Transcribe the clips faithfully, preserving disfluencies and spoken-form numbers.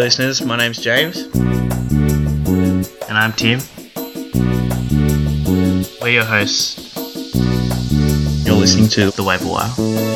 listeners. My name's James. And I'm Tim. We're your hosts. You're listening to The Waiver Wire.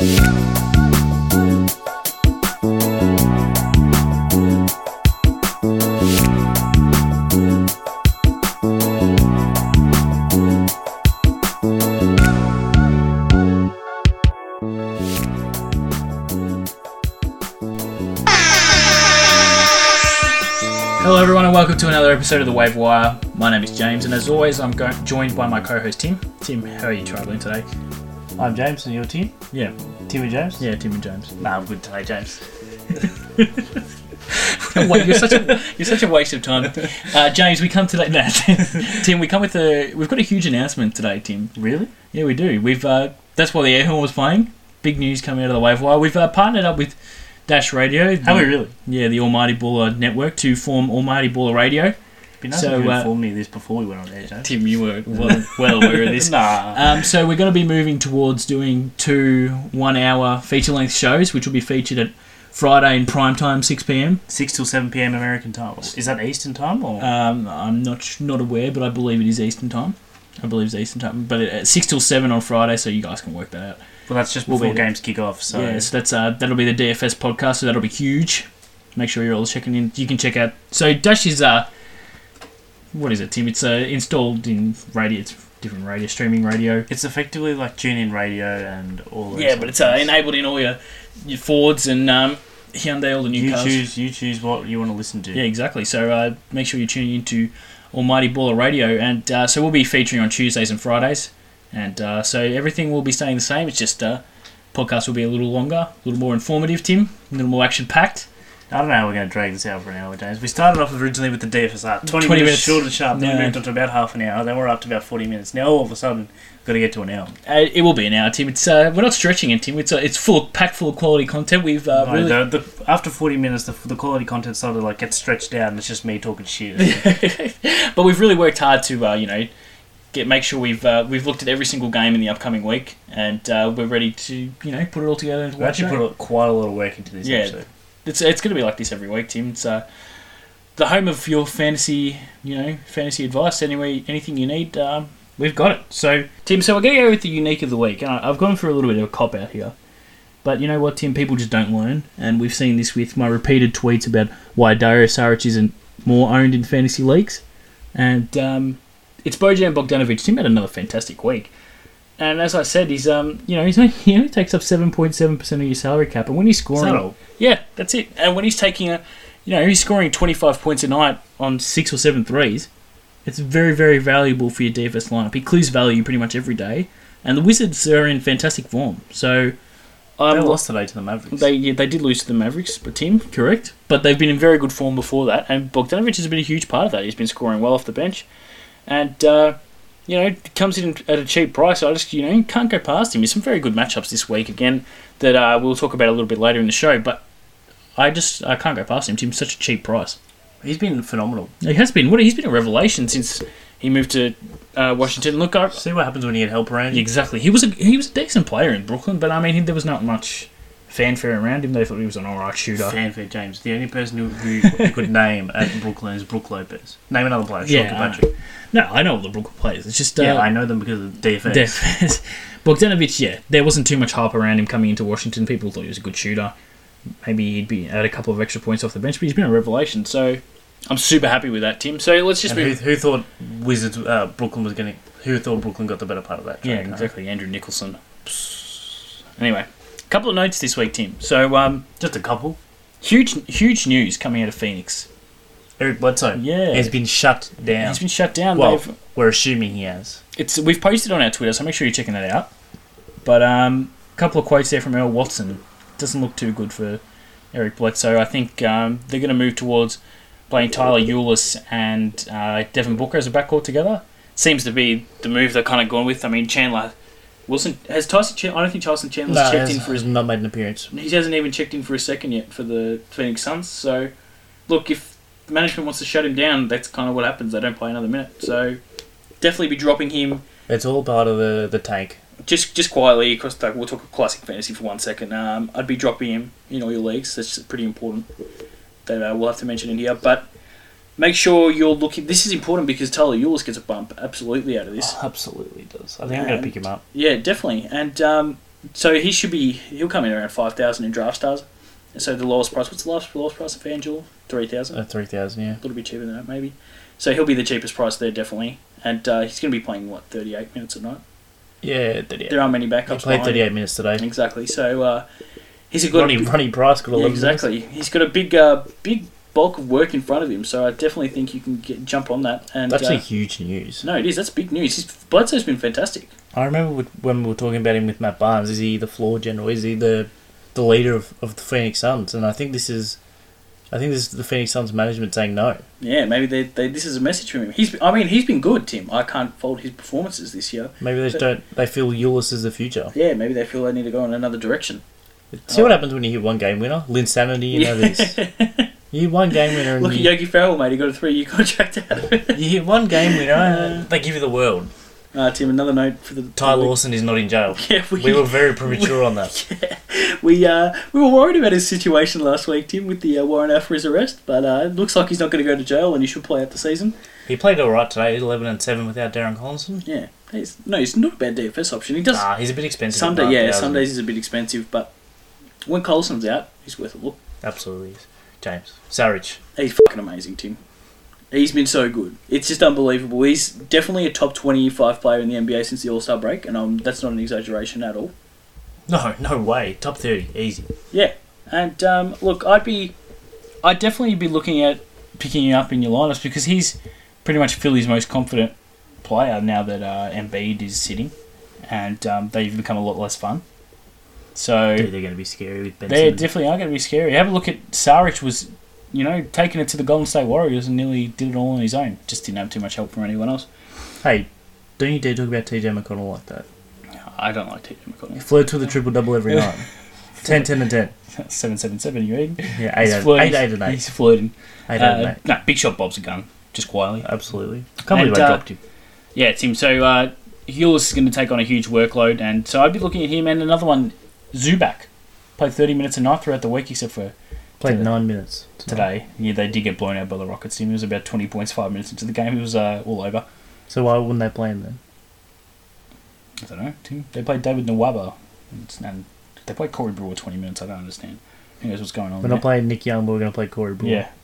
Hello everyone and welcome to another episode of The Waiver Wire. My name is James and as always I'm go- joined by my co-host Tim. Tim, how are you travelling today? I'm James and you're Tim? Yeah. Tim and James? Yeah, Tim and James. Nah, I'm good today, James. Wait, you're such a you're such a waste of time. Uh, James, we come today. No, Tim, we come with a. We've got a huge announcement today, Tim. Really? Yeah, we do. We've. Uh, that's why the air horn was playing. Big news coming out of the Waiver Wire. We've uh, partnered up with Dash Radio. Have we really? Yeah, the Almighty Baller Network to form Almighty Baller Radio. It'd be nice So, if you uh, informed me of this before we went on air, James. Tim, you were well, well aware of this. Nah. Um, so we're going to be moving towards doing two one-hour feature-length shows, which will be featured at Friday in prime time, six p.m. six till seven p.m. American time. Is that Eastern time or? Um, I'm not not aware, but I believe it is Eastern time. I believe it's Eastern time, but at six till seven on Friday, so you guys can work that out. Well, that's just We'll before be- games kick off. So Yeah, so that's uh, that'll be the D F S podcast, so that'll be huge. Make sure you're all checking in. You can check out. So Dash is uh, what is it, Tim? It's uh, installed in radio. It's different radio streaming radio. it's effectively like TuneIn Radio and all. Those Yeah, sort but of it's uh, things. enabled in all your your Fords and um, Hyundai, all the new You cars. choose. You choose what you want to listen to. Yeah, exactly. So uh, make sure you're tuning into Almighty Baller Radio, and uh, so we'll be featuring on Tuesdays and Fridays, and uh, so everything will be staying the same. It's just uh, podcast will be a little longer, a little more informative, Tim, a little more action packed. I don't know how we're going to drag this out for an hour, James. We started off originally with the D F S R, twenty, twenty minutes, minutes. short and sharp, then No. we moved on to about half an hour, then we're up to about forty minutes. Now all of a sudden, we've got to get to an hour. Uh, it will be an hour, Tim. It's uh, we're not stretching it, Tim. It's uh, it's full, packed full of quality content. We've uh, No, really. the, the, after forty minutes, the, the quality content started to like get stretched out and it's just me talking shit. But we've really worked hard to uh, you know get make sure we've uh, we've looked at every single game in the upcoming week, and uh, we're ready to you know put it all together. into We one actually show. put a, quite a lot of work into this Yeah. episode. It's it's going to be like this every week, Tim. It's uh, the home of your fantasy, you know, fantasy advice. Anyway, anything you need, um, we've got it. So, Tim, so we're going to go with the unique of the week, and I, I've gone for a little bit of a cop out here. But you know what, Tim? People just don't learn, and we've seen this with my repeated tweets about why Dario Saric isn't more owned in fantasy leagues, and um, it's Bojan Bogdanovic. Tim had another fantastic week. And as I said, he's um, you know, he's only, he only takes up seven point seven percent of your salary cap, and when he's scoring, Is that all? yeah, that's it. And when he's taking a, you know, he's scoring twenty-five points a night on six or seven threes, it's very, very valuable for your D F S lineup. He clears value pretty much every day, and the Wizards are in fantastic form. So, They um, lost today to the Mavericks. they yeah, they did lose to the Mavericks, but Tim, correct. But they've been in very good form before that, and Bogdanovic has been a huge part of that. He's been scoring well off the bench, and uh, you know comes in at a cheap price. I just you know can't go past him. There's some very good matchups this week again that uh, we'll talk about a little bit later in the show. But I just I can't go past him. Tim's such a cheap price. He's been phenomenal. He has been. What he's been a revelation since he moved to uh, Washington. Look, I, See what happens when you get help around you. exactly. He was a he was a decent player in Brooklyn, but I mean he, there was not much fanfare around him. They thought he was an alright shooter. Fanfare, James. The only person who, who you could name at Brooklyn is Brook Lopez. Name another player. Sean Yeah, Kilpatrick. No, I know all the Brooklyn players. It's just uh, Yeah, I know them because of D F S. Defense. Bogdanovic, yeah, there wasn't too much hype around him coming into Washington. People thought he was a good shooter. Maybe he'd be at a couple of extra points off the bench, but he's been a revelation. So I'm super happy with that, Tim. So let's just And who, move. who thought Wizards, uh, Brooklyn was going to... Who thought Brooklyn got the better part of that? Yeah, trade, huh? exactly. Andrew Nicholson. Anyway, a couple of notes this week, Tim. So um, Just a couple. huge, huge news coming out of Phoenix. Eric Bledsoe Yeah. has been shut down. He's been shut down. well, They've- we're assuming he has. It's we've posted on our Twitter, so make sure you're checking that out. But um, a couple of quotes there from Earl Watson. Doesn't look too good for Eric Bledsoe. I think um, they're going to move towards playing Tyler Ulis and uh, Devin Booker as a backcourt together. Seems to be the move they're kind of gone with. I mean, Chandler Wilson has Tyson. Ch- I don't think Tyson Chandler's No, checked has, in for his. has not made an appearance. He hasn't even checked in for a second yet for the Phoenix Suns. So, look, if management wants to shut him down, that's kind of what happens. They don't play another minute. So, definitely be dropping him. It's all part of the, the tank. Just just quietly, across the, we'll talk classic fantasy for one second. Um, I'd be dropping him in all your leagues. That's just pretty important. that uh, we'll have to mention in here. But make sure you're looking. This is important because Tyler Eulis gets a bump absolutely out of this. Oh, absolutely does. I think I'm going to pick him up. Yeah, definitely. And um, so he should be. He'll come in around five thousand in draft stars. So the lowest price. What's the lowest, lowest price of FanDuel? Three thousand. Uh, Three thousand, yeah. A little bit cheaper than that, maybe. So he'll be the cheapest price there, definitely. And uh, he's going to be playing what thirty-eight minutes a night. Yeah, thirty-eight. There aren't many He backups. played behind thirty-eight him. minutes today. Exactly. So uh, he's a good. Ronnie, Ronnie Price got Yeah, eleven exactly. He's got a big, uh, big bulk of work in front of him. So I definitely think you can get, jump on that. And That's actually uh, huge news. no, it is. That's big news. His Bledsoe's been fantastic. I remember with, when we were talking about him with Matt Barnes, is he the floor general? Is he the the leader of, of the Phoenix Suns? And I think this is, I think this is the Phoenix Suns management saying no. Yeah, maybe they, they this is a message from him. He's, I mean, he's been good, Tim. I can't fault his performances this year. Maybe they just don't. They feel Eulis is the future. Yeah, maybe they feel they need to go in another direction. See what happens when you hit one game winner, Linsanity. You know this. You hit one game winner, and Look at you, Yogi Ferrell, mate. He got a three-year contract out of it. you hit one game winner, and they give you the world. Uh, Tim, another note for the Ty the week. Lawson is not in jail. Yeah, we, We were very premature on that. Yeah, we uh, we were worried about his situation last week, Tim, with the uh, warrant out for his arrest. But uh, it looks like he's not going to go to jail, and he should play out the season. He played all right today, eleven and seven without Darren Collinson. Yeah, he's, no, he's not a bad D F S option. He does. Nah, he's a bit expensive. some at day, yeah, nine thousand. some days he's a bit expensive, but when Collison's out, he's worth a look. Absolutely is. James Sarich. He's fucking amazing, Tim. He's been so good. It's just unbelievable. He's definitely a top twenty-five player in the N B A since the All-Star break, and um, that's not an exaggeration at all. No, no way. Top thirty, easy. Yeah, and um, look, I'd be, I'd definitely be looking at picking him up in your lineups because he's pretty much Philly's most confident player now that uh, Embiid is sitting, and um, they've become a lot less fun. So Dude, they're going to be scary with Ben they Simmons. definitely are going to be scary. Have a look at Saric was, you know, taking it to the Golden State Warriors and nearly did it all on his own. Just didn't have too much help from anyone else. Hey, don't you dare talk about T J McConnell like that. I don't like T J He McConnell. flirts with a triple-double every night. ten, ten, and ten. seven seven seven, you read? Yeah, eight, He's eight, flirting. eight, eight, and eight. He's flirting. Eight, eight, Uh, and eight. no, Big Shot Bob's a gun, just quietly. Absolutely. I can't And, believe I uh, dropped him. Yeah, Tim. So uh, Hewlett is going to take on a huge workload, and so I'd be looking at him and another one, Zubac. Played thirty minutes a night throughout the week, except for Played today. nine minutes. today. Yeah, they did get blown out by the Rockets. Team. It was about twenty points, five minutes into the game. It was uh, all over. So why wouldn't they play him then? I don't know, Tim. They played David Nwaba, and, and they played Corey Brewer twenty minutes. I don't understand. Who knows what's going on We're there? not playing Nick Young, but we're going to play Corey Brewer. Yeah.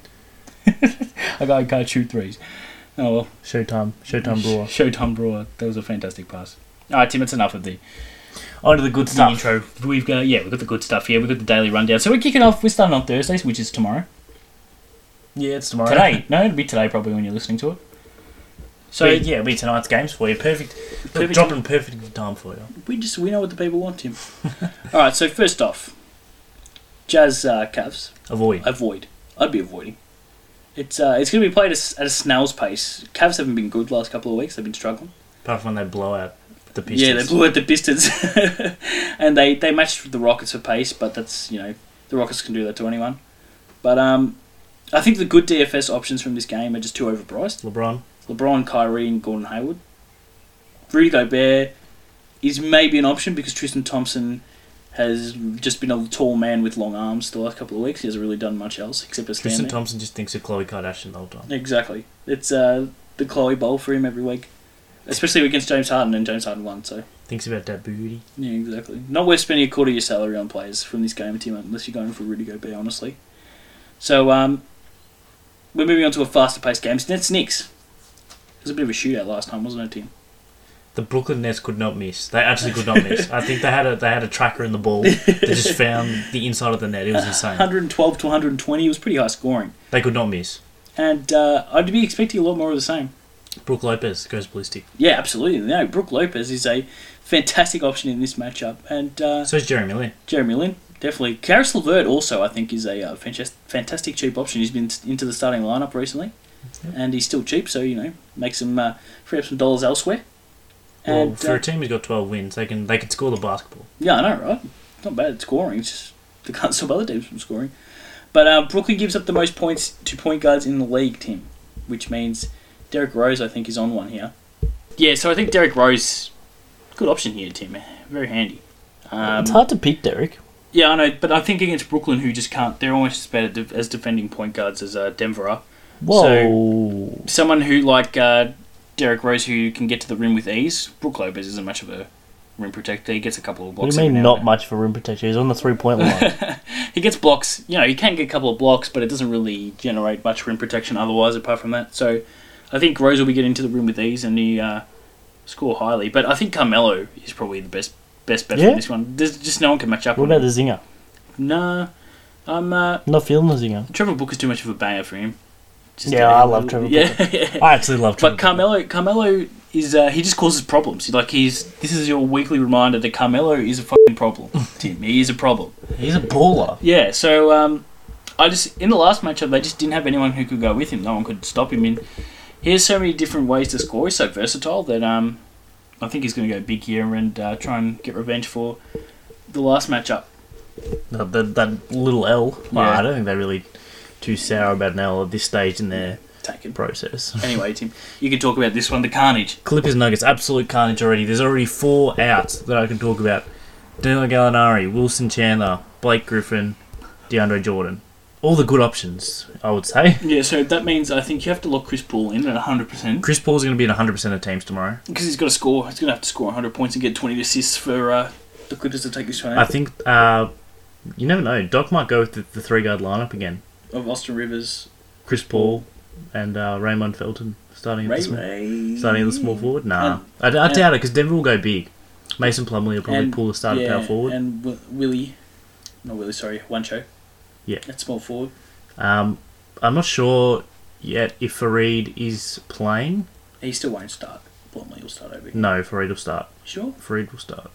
A guy who can't shoot threes. Oh well. Showtime. Showtime Brewer. Showtime Brewer. That was a fantastic pass. All right, Tim. It's enough of the on to the good stuff. intro. We've got yeah, we've got the good stuff here. We've got the daily rundown. So we're kicking off. We're starting on Thursdays, which is tomorrow. Yeah, it's tomorrow. Today, no, it'll be today probably when you're listening to it. So So yeah, it'll be tonight's games for you. Perfect. Perfect. Dropping perfect time for you. we just we know what the people want, Tim. All right. So first off, Jazz uh, Cavs. Avoid. Avoid. I'd be avoiding. It's uh, it's going to be played at a, at a snail's pace. Cavs haven't been good the last couple of weeks. They've been struggling. Apart from when they blow out the Pistons. Yeah, they blew out the Pistons, and they, they matched the Rockets for pace. But that's you know the Rockets can do that to anyone. But um, I think the good D F S options from this game are just too overpriced. LeBron. LeBron, Kyrie, and Gordon Hayward. Rudy Gobert is maybe an option because Tristan Thompson has just been a tall man with long arms the last couple of weeks. He hasn't really done much else except for stand Tristan there. Thompson just thinks of Khloe Kardashian the whole time. Exactly. It's uh, the Chloe Bowl for him every week. Especially against James Harden, and James Harden won, so... Thinks about that booty. Yeah, exactly. Not worth spending a quarter of your salary on players from this game, team, unless you're going for Rudy Gobert, honestly. So, um... we're moving on to a faster-paced game. Nets Knicks. It was a bit of a shootout last time, wasn't it, Tim? The Brooklyn Nets could not miss. They actually could not miss. I think they had a they had a tracker in the ball that just found the inside of the net. It was insane. one twelve to one twenty. It was pretty high scoring. They could not miss. And uh, I'd be expecting a lot more of the same. Brook Lopez goes ballistic. Yeah, absolutely. No, Brook Lopez is a fantastic option in this matchup. And uh, So is Jeremy Lin. Jeremy Lin, definitely. Karis LeVert also, I think, is a uh, fantastic, fantastic cheap option. He's been into the starting lineup recently. Yep. And he's still cheap, so, you know, makes him uh, free up some dollars elsewhere. Well, And, for uh, a team who's got twelve wins, they can they can score the basketball. Yeah, I know, right? Not bad at scoring. It's just they can't stop other teams from scoring. But uh, Brooklyn gives up the most points to point guards in the league, Tim, which means Derrick Rose, I think, is on one here. Yeah, so I think Derrick Rose, good option here, Tim. Very handy. Um, it's hard to pick Derek. Yeah, I know, but I think against Brooklyn, who just can't, they're almost as bad at de- as defending point guards as uh, Denver are. Whoa. So, someone who, like uh, Derrick Rose, who can get to the rim with ease, Brook Lopez isn't much of a rim protector. He gets a couple of What blocks. do you every mean now not and much for rim protection? He's on the three-point line. then. He gets blocks. You know, he can get a couple of blocks, but it doesn't really generate much rim protection otherwise, apart from that. So, I think Rose will be getting to the rim with ease, and he uh, score highly. But I think Carmelo is probably the best best bet Yeah? for this one. There's just no one can match up. What with about him. the zinger? No, I'm uh, I'm not feeling the zinger. Trevor Booker's too much of a banger for him. Just, Yeah, I love Trevor yeah, Booker. yeah. I actually love Trevor But Carmelo, Carmelo is uh, he just causes problems. Like he's this is your weekly reminder that Carmelo is a fucking problem. Tim, he is a problem. Booker. He's a baller. Yeah. So um, I just in the last matchup they just didn't have anyone who could go with him. No one could stop him. And he has so many different ways to score. He's so versatile that um, I think he's going to go big here and uh, try and get revenge for the last matchup. That, that, that little L. Well, Yeah. I don't think they're really too sour about an L at this stage in their Take him. process. Anyway, Tim, you can talk about this one, the carnage. Clippers Nuggets, absolute carnage already. There's already four outs that I can talk about. Danilo Gallinari, Wilson Chandler, Blake Griffin, DeAndre Jordan. All the good options, I would say. Yeah, so that means I think you have to lock Chris Paul in at one hundred percent. Chris Paul's going to be at one hundred percent of teams tomorrow. Because he's got to score. He's going to have to score one hundred points and get twenty assists for uh, the Clippers to take this one I out. think, uh, you never know. Doc might go with the, the three-guard lineup again. Of Austin Rivers. Chris Paul and uh, Raymond Felton starting at Ray the small, Ray. starting at the small forward. Nah, And- I, I and- doubt it because Denver will go big. Mason Plumlee will probably And- pull the start yeah, at power forward. And w- Willie. Not Willie, sorry. Wancho. Yeah. At small forward. Um, I'm not sure yet if Fareed is playing. He still won't start. Plumlee will start over here. No, Fareed will start. Sure? Fareed will start.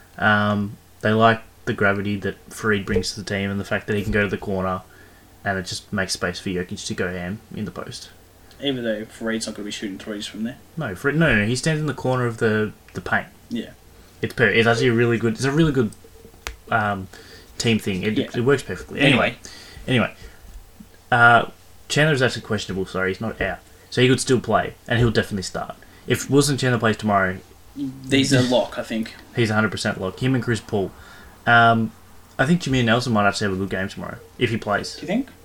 Um, they like the gravity that Fareed brings to the team and the fact that he can go to the corner and it just makes space for Jokic to go ham in the post. Even though Fareed's not going to be shooting threes from there. No, Fareed, no, no, he stands in the corner of the, the paint. Yeah. It's per- It's actually a really good. It's a really good um, team thing. It, Yeah. it works perfectly. Anyway. Anyway, anyway, uh, Chandler's actually questionable. Sorry, he's not out, so he could still play, and he'll definitely start. If Wilson Chandler plays tomorrow, These are lock, I think. he's one hundred percent lock. Him and Chris Paul. Um, I think Jameer Nelson might actually have a good game tomorrow if he plays, Do you think?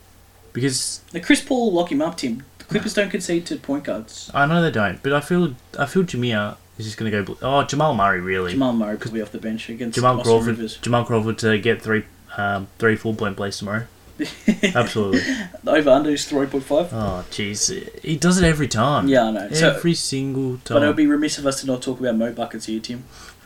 because The Chris Paul will lock him up, Tim. The Clippers don't concede to point guards. I know they don't, but I feel I feel Jameer is just going to go. Bl- oh, Jamal Murray really. Jamal Murray could be off the bench against Jamal Austin Crawford. Rivers. Jamal Crawford to get three um, three full point plays tomorrow. Absolutely. The over under is three point five. Oh, jeez. He does it every time. Yeah, I know. So, Every single time. but it would be remiss of us to not talk about Mo Buckets here, Tim.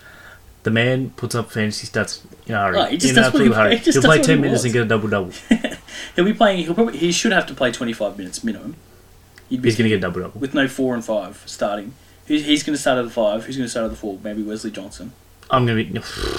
The man puts up fantasy stats in a hurry. Oh, he just in an does what absolute he- hurry. he just He'll does play what ten he minutes wants. and get a double double. He'll be playing. He'll probably. He should have to play twenty five minutes minimum. He'd be He's going to get a double double. with no four and five starting. He's, he's going to start at the five. Who's going to start at the four? Maybe Wesley Johnson. I'm going to be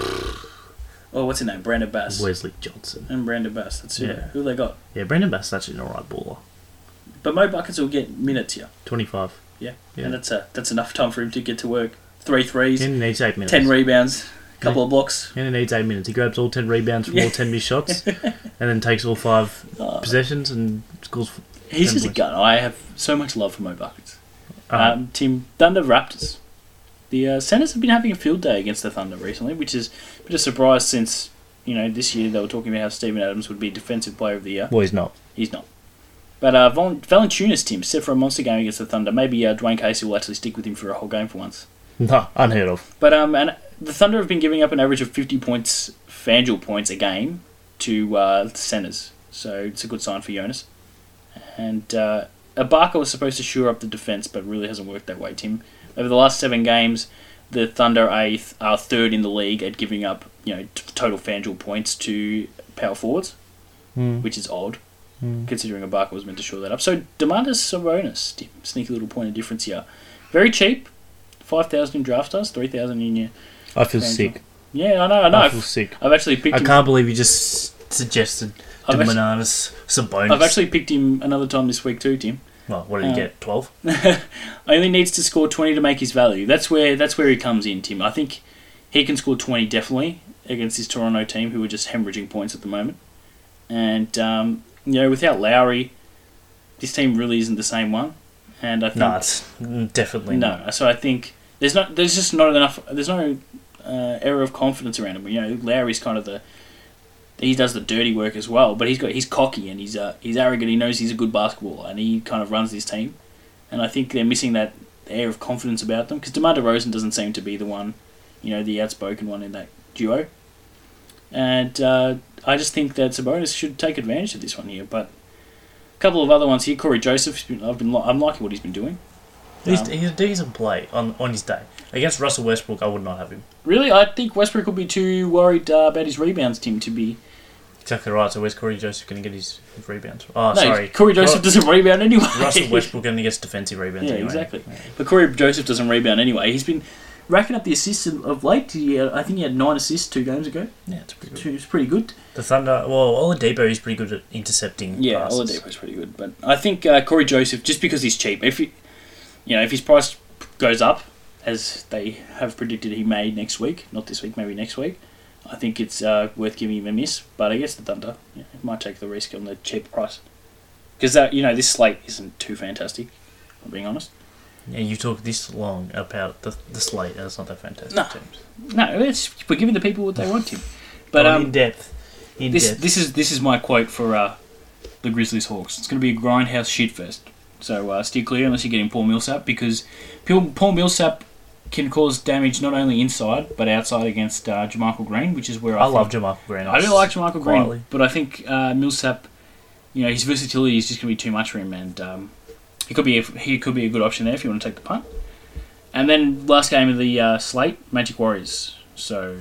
Oh, what's his name? Brandon Bass. Wesley Johnson. And Brandon Bass. That's who, Yeah. who they got. Yeah, Brandon Bass is actually an alright baller. But Mo Buckets will get minutes here. twenty-five. Yeah, Yeah. and that's a that's enough time for him to get to work. Three threes, He only needs eight minutes. ten rebounds, couple of blocks. He only needs eight minutes. He grabs all ten rebounds from Yeah. all ten missed shots and then takes all five Uh, possessions and scores. He's ten just a points. gun. I have so much love for Mo Buckets. Uh, Um, Team Thunder Raptors. The uh, Senators have been having a field day against the Thunder recently, which is a bit of a surprise since, you know, this year they were talking about how Steven Adams would be Defensive Player of the Year. well, he's not. He's not. But uh, Val- Valanciunas, Tim, set for a monster game against the Thunder. Maybe uh, Dwayne Casey will actually stick with him for a whole game for once. No, unheard of. But um, and the Thunder have been giving up an average of fifty points, FanDuel points a game to uh, centers. So it's a good sign for Jonas. And uh, Ibaka was supposed to shore up the defense, but really hasn't worked that way, Tim. Over the last seven games, the Thunder are, th- are third in the league at giving up, you know, t- total FanDuel points to power forwards, Mm. which is odd, Mm. considering Ibaka was meant to shore that up. So Demantis Sabonis, Tim, sneaky little point of difference here. Very cheap, five thousand in draft stars, three thousand in your... I feel FanDuel. sick. Yeah, I know, I know. I feel I've, sick. I've actually picked I him. can't believe you just suggested I've actually- Demonatus Sabonis. I've actually picked him another time this week too, Tim. Well, what did he uh, get? twelve? Only needs to score twenty to make his value. That's where that's where he comes in, Tim. I think he can score twenty definitely against this Toronto team who are just hemorrhaging points at the moment. And um, you know, without Lowry, this team really isn't the same one. And I think No, it's mm, definitely no. not. So I think there's not there's just not enough. There's no uh, error of confidence around him. You know, Lowry's kind of the he does the dirty work as well. But he's got he's cocky and he's uh, he's arrogant. He knows he's a good basketballer and he kind of runs this team. And I think they're missing that air of confidence about them because DeMar DeRozan doesn't seem to be the one, you know, the outspoken one in that duo. And uh, I just think that Sabonis should take advantage of this one here. But a couple of other ones here, Corey Joseph, I've been I'm liking what he's been doing. He's, Um, he's a decent play on, on his day. Against Russell Westbrook, I would not have him. Really, I think Westbrook will be too worried uh, about his rebounds, Tim, to be... Exactly right. So where's Corey Joseph going to get his, his rebounds? Oh, no, sorry. Corey Joseph Ru- doesn't rebound anyway. Russell Westbrook only gets defensive rebounds Yeah, anyway. exactly. Yeah. But Corey Joseph doesn't rebound anyway. He's been racking up the assists of of late. He, uh, I think he had nine assists two games ago. Yeah, it's pretty good. Two- It's pretty good. The Thunder, well, Oladipo is pretty good at intercepting Yeah, passes. Oladipo's pretty good. But I think uh, Corey Joseph, just because he's cheap, if he, you know, if his price goes up, as they have predicted he may next week, not this week, maybe next week, I think it's uh, worth giving him a miss. But I guess the Thunder yeah, might take the risk on the cheap price. Because, that you know, this slate isn't too fantastic, if I'm being honest. Yeah, you talk this long about the, the slate, and it's not that fantastic. No. Teams. No, it's, we're giving the people what they want, Tim. But Going um, in depth. In this depth. this is this is my quote for uh, the Grizzlies Hawks. It's going to be a grindhouse shitfest. So uh, steer clear unless you're getting Paul Millsap because Paul, Paul Millsap can cause damage not only inside but outside against uh, Jamarcus Green, which is where I, I love think, Jamarcus Green. I do like Jamarcus quietly. Green, but I think uh, Millsap, you know, his versatility is just going to be too much for him, and um, he could be a, he could be a good option there if you want to take the punt. And then last game of the uh, slate, Magic Warriors. So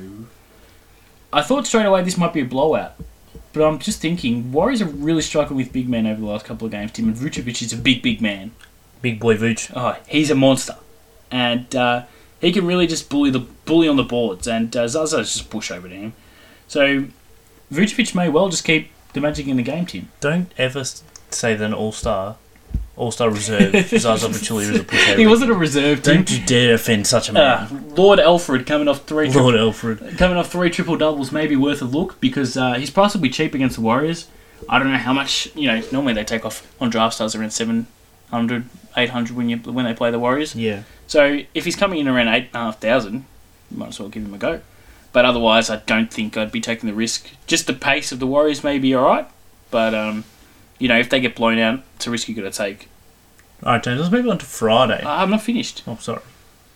I thought straight away this might be a blowout. But I'm just thinking, Warriors are really struggling with big men over the last couple of games. Tim, and Vucevic is a big, big man. Big boy Vooch. Oh, he's a monster. And uh, he can really just bully the bully on the boards. And uh, Zaza's just push over to him. So Vucevic may well just keep the Magic in the game, Tim. Don't ever s- say that an all-star, all-star reserve, Zaza Pachulia is a pushover. He wasn't a reserve, Tim. Don't you dare offend such a Uh, man. Lord Alfred coming off three triple, Lord Alfred. coming off three triple doubles may be worth a look because uh, his price will be cheap against the Warriors. I don't know how much, you know, normally they take off on draft stars around seven hundred, eight hundred when you when they play the Warriors. Yeah. So if he's coming in around eight and a half thousand, you might as well give him a go. But otherwise, I don't think I'd be taking the risk. Just the pace of the Warriors may be alright, but um, you know, if they get blown out, it's a risk you got to take. Alright, James, let's move on to Friday. Uh, I'm not finished. oh, sorry.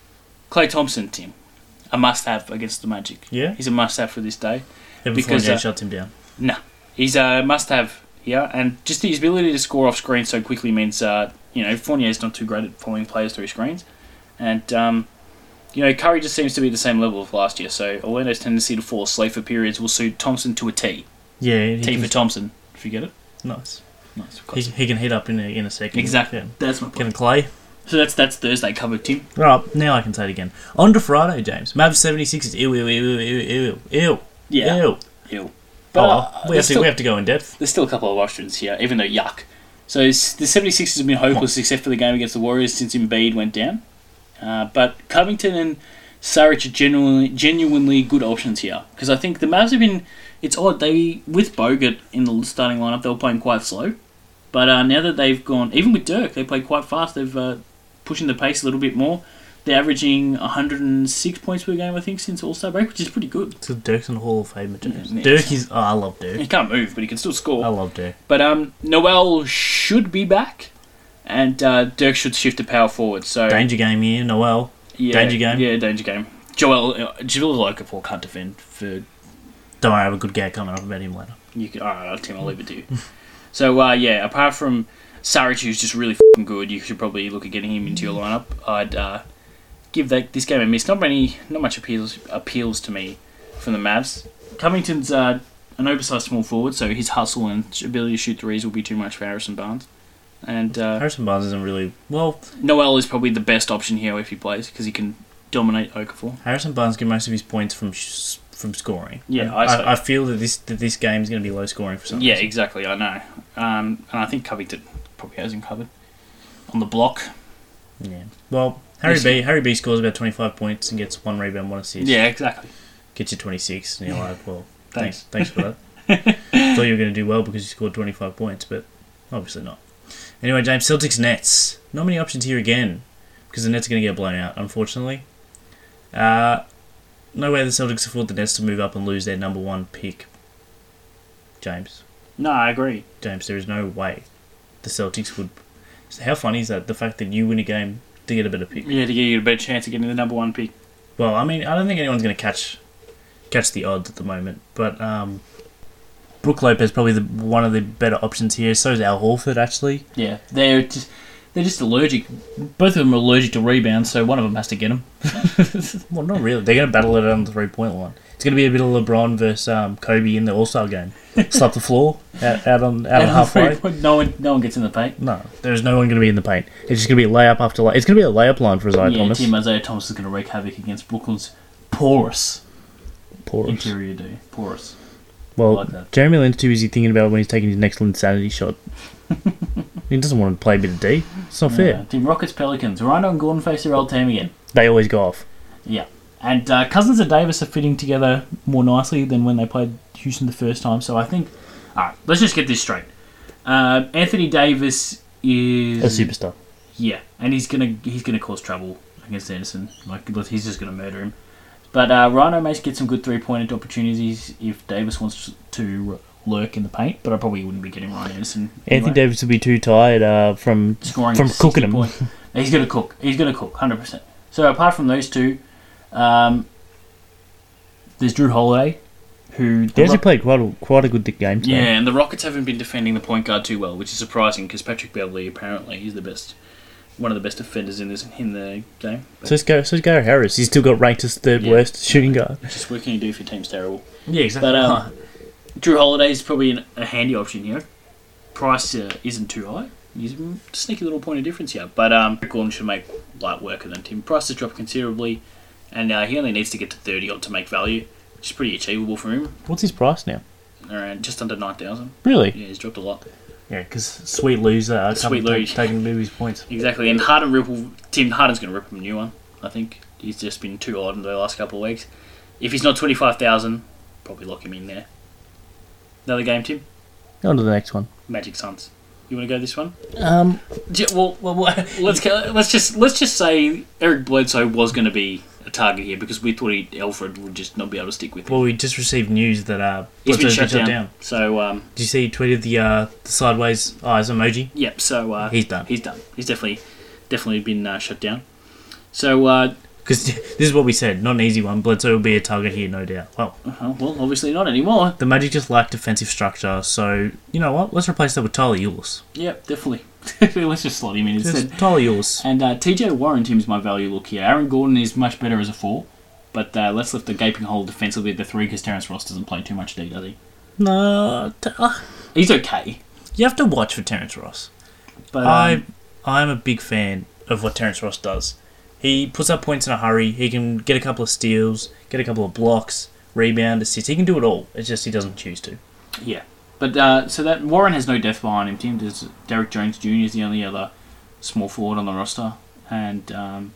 Klay Thompson, Tim, a must-have against the Magic. Yeah? He's a must-have for this day. Evan Because, Fournier uh, shuts him down. No, he's a must-have here, and just his ability to score off screen so quickly means, uh, you know, Fournier's not too great at following players through screens, and um, you know, Curry just seems to be the same level of last year. So Orlando's tendency to fall asleep for periods will suit Thompson to a T. Yeah. He T can, for Thompson, if you get it. nice. Nice. He, he can hit up in a, in a second. Exactly. Yeah. That's my point. Kevin Clay. So that's that's Thursday covered, Tim. Right, now I can say it again. On to Friday, James. Mavs seventy-sixers. Ew, ew, ew, ew, ew, ew. Yeah. Ew. Ew. But, But oh, uh, we, have there's to, still, we have to go in depth. there's still a couple of options here, even though yuck. So s- the seventy-sixers have been hopeless except for the game against the Warriors since Embiid went down. Uh, but Covington and Saric are genuinely, genuinely good options here. Because I think the Mavs have been... It's odd, they with Bogut in the starting lineup, they were playing quite slow. But uh, now that they've gone... Even with Dirk, they played quite fast. They've uh, pushing the pace a little bit more. They're averaging one hundred six points per game, I think, since All-Star break, which is pretty good. So Dirk's in the Hall of Fame, James. Yeah, Dirk is... Oh, I love Dirk. He can't move, but he can still score. I love Dirk. But um, Noel should be back, and uh, Dirk should shift to power forward. So Danger game here, Noel. yeah, danger game? Yeah, danger game. Joel uh, Joel Okafor can't defend for Don't worry, I have a good gag coming up about him later. you. Can, all right, Tim, I'll leave it to you. So uh, yeah, apart from Saric, who's just really f***ing good, you should probably look at getting him into your lineup. I'd uh, give that this game a miss. Not many, not much appeals appeals to me from the Mavs. Covington's uh, an oversized small forward, so his hustle and ability to shoot threes will be too much for Harrison Barnes. And uh, Harrison Barnes isn't really... Well, Noel is probably the best option here if he plays because he can dominate Okafor. Harrison Barnes gets most of his points from sh- from scoring. Yeah, And I say- I, I feel that this that this game is going to be low scoring for some Yeah, reason. exactly. I know, um, and I think Covington probably has him covered on the block. Yeah. Well, Harry Yes, B. Harry B. scores about twenty-five points and gets one rebound, one assist. Yeah, exactly. Gets you twenty-six, and you're like, well, Thanks. thanks, thanks for that. Thought you were going to do well because you scored twenty-five points, but obviously not. Anyway, James, Celtics Nets. Not many options here again because the Nets are going to get blown out, unfortunately. Uh, no way the Celtics afford the Nets to move up and lose their number one pick. James. No, I agree. James, there is no way the Celtics would. So how funny is that? The fact that you win a game to get a better pick. Yeah, to give you a better chance of getting the number one pick. Well, I mean, I don't think anyone's going to catch catch the odds at the moment, but um, Brook Lopez probably the one of the better options here. So is Al Horford actually. Yeah, they're just they're just allergic. Both of them are allergic to rebounds, so one of them has to get them. Well, not really. They're going to battle it on the three point line. It's going to be a bit of LeBron versus um, Kobe in the All Star game. Slap the floor out, out on out on halfway. No one, no one gets in the paint. No, there's no one going to be in the paint. It's just going to be a layup after layup. It's going to be a layup line for Isaiah yeah, Thomas. Team Isaiah Thomas is going to wreak havoc against Brooklyn's porous, Porous. interior D. Porous. Well, like that. Jeremy Lin's too busy thinking about when he's taking his next insanity shot. He doesn't want to play a bit of D. It's not fair. Yeah. Team Rockets Pelicans. Rondo and Gordon face their old team again. They always go off. Yeah. And uh, Cousins and Davis are fitting together more nicely than when they played Houston the first time. So I think... Alright, let's just get this straight. Uh, Anthony Davis is... A superstar. Yeah, and he's gonna he's gonna cause trouble against Anderson. Like, he's just gonna murder him. But uh, Rhino may get some good three-pointer opportunities if Davis wants to lurk in the paint. But I probably wouldn't be getting Ryan Anderson. Anthony anyway. Davis will be too tired uh, from Scoring from sixty cooking him. points. He's gonna cook. He's gonna cook, one hundred percent. So apart from those two, um, there's Drew Holiday, who... He actually played quite a, quite a good game today. Yeah, and the Rockets haven't been defending the point guard too well, which is surprising because Patrick Beverley apparently he's the best, one of the best defenders in this in the game. So is Gary, so is Gary Harris. He's still got ranked as third Yeah. worst shooting guard. Just what can you do if your team's terrible? Yeah, exactly. But um, Drew Holiday is probably an, a handy option here. Price uh, isn't too high. He's a sneaky little point of difference here, but um, Gordon should make light work of them. Tim Price has dropped considerably, and uh, he only needs to get to thirty odd to make value, which is pretty achievable for him. What's his price now? Around just under nine thousand. Really? Yeah, he's dropped a lot. Yeah, because sweet loser. Uh, Sweet take, lose. taking Louis' points. Exactly, and Harden Ripple, Tim Harden's going to rip him a new one. I think he's just been too odd in the last couple of weeks. If he's not twenty five thousand, probably lock him in there. Another game, Tim. On to the next one. Magic Suns. You want to go this one? Um, Yeah, well, well, well, let's go, let's just let's just say Eric Bledsoe was going to be a target here because we thought he, Alfred would just not be able to stick with him. well, we just received news that uh, He's been Bledsoe's shut down. So um, Did you see he tweeted the uh, the sideways eyes emoji? yep. So uh, He's done. He's done. He's definitely definitely been uh, shut down. So uh, Because this is what we said. Not an easy one. Bledsoe will be a target here, no doubt. Well, uh, well, obviously not anymore. the Magic just lack defensive structure, so you know what? Let's replace that with Tyler Eulis. Yep, definitely. Let's just slot him in instead. Just Tyler Eulis. And uh, T J Warren Tim's my value look here. Aaron Gordon is much better as a four, but uh, let's lift the gaping hole defensively at the three because Terrence Ross doesn't play too much D, does he? No, t- uh, He's okay, you have to watch for Terrence Ross. but um, I I'm a big fan of what Terrence Ross does. He puts up points in a hurry. He can get a couple of steals, get a couple of blocks, rebound, assist. He can do it all. It's just he doesn't choose to. yeah. But uh, so that Warren has no depth behind him. Tim does. Derek Jones Junior is the only other small forward on the roster, and um,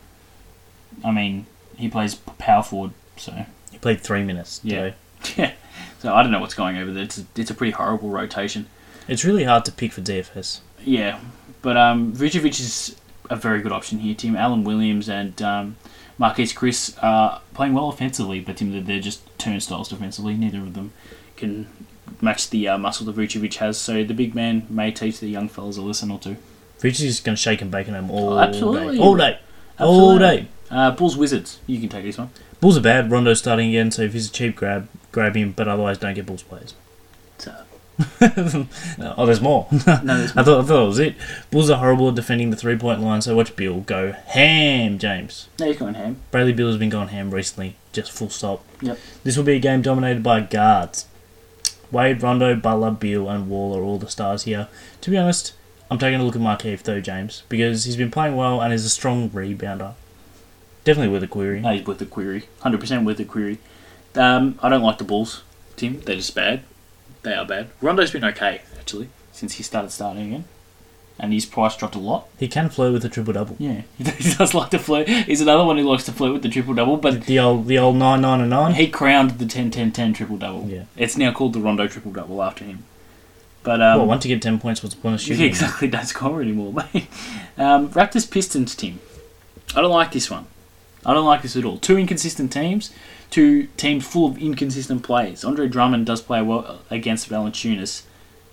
I mean he plays power forward, so He played three minutes. Yeah. So yeah. So I don't know what's going over there. It's a, it's a pretty horrible rotation. it's really hard to pick for D F S. Yeah, but um, Vucevic is a very good option here, Tim. Alan Williams and um, Marquise Chris are playing well offensively, but Tim, they're just turnstiles defensively. Neither of them can match the uh, muscle that Vucevic has, so the big man may teach the young fellas a lesson or two. Vucevic is going to shake and bake on them all Oh, absolutely. day. All day. All day. Uh, Bulls Wizards, you can take this one. Bulls are bad. Rondo's starting again, so if he's a cheap grab, grab him, but otherwise don't get Bulls players. So, Oh, there's more. no, there's I thought, I thought that was it. Bulls are horrible at defending the three-point line, so watch Bill go ham, James. no, he's going ham. Bradley Beal has been going ham recently, just full stop. Yep. This will be a game dominated by guards. Wade, Rondo, Butler, Beal, and Wall are all the stars here. To be honest, I'm taking a look at Markieff though, James, because he's been playing well and is a strong rebounder. Definitely with a query. No, he's with the query. one hundred percent with the query. Um, I don't like the Bulls, Tim. They're just bad. They are bad. Rondo's been okay, actually, since he started starting again. And his price dropped a lot. He can flirt with a triple-double. Yeah, he does like to flirt. He's another one who likes to flirt with the triple-double, but The old the old nine nine and nine. he crowned the ten ten ten triple-double. Yeah. It's now called the Rondo triple-double after him. But um, Well, once you get ten points, what's the point of yeah, shooting? exactly, don't score anymore, mate. Um, Raptors Pistons team. I don't like this one. I don't like this at all. Two inconsistent teams, two teams full of inconsistent players. Andre Drummond does play well against Valanciunas,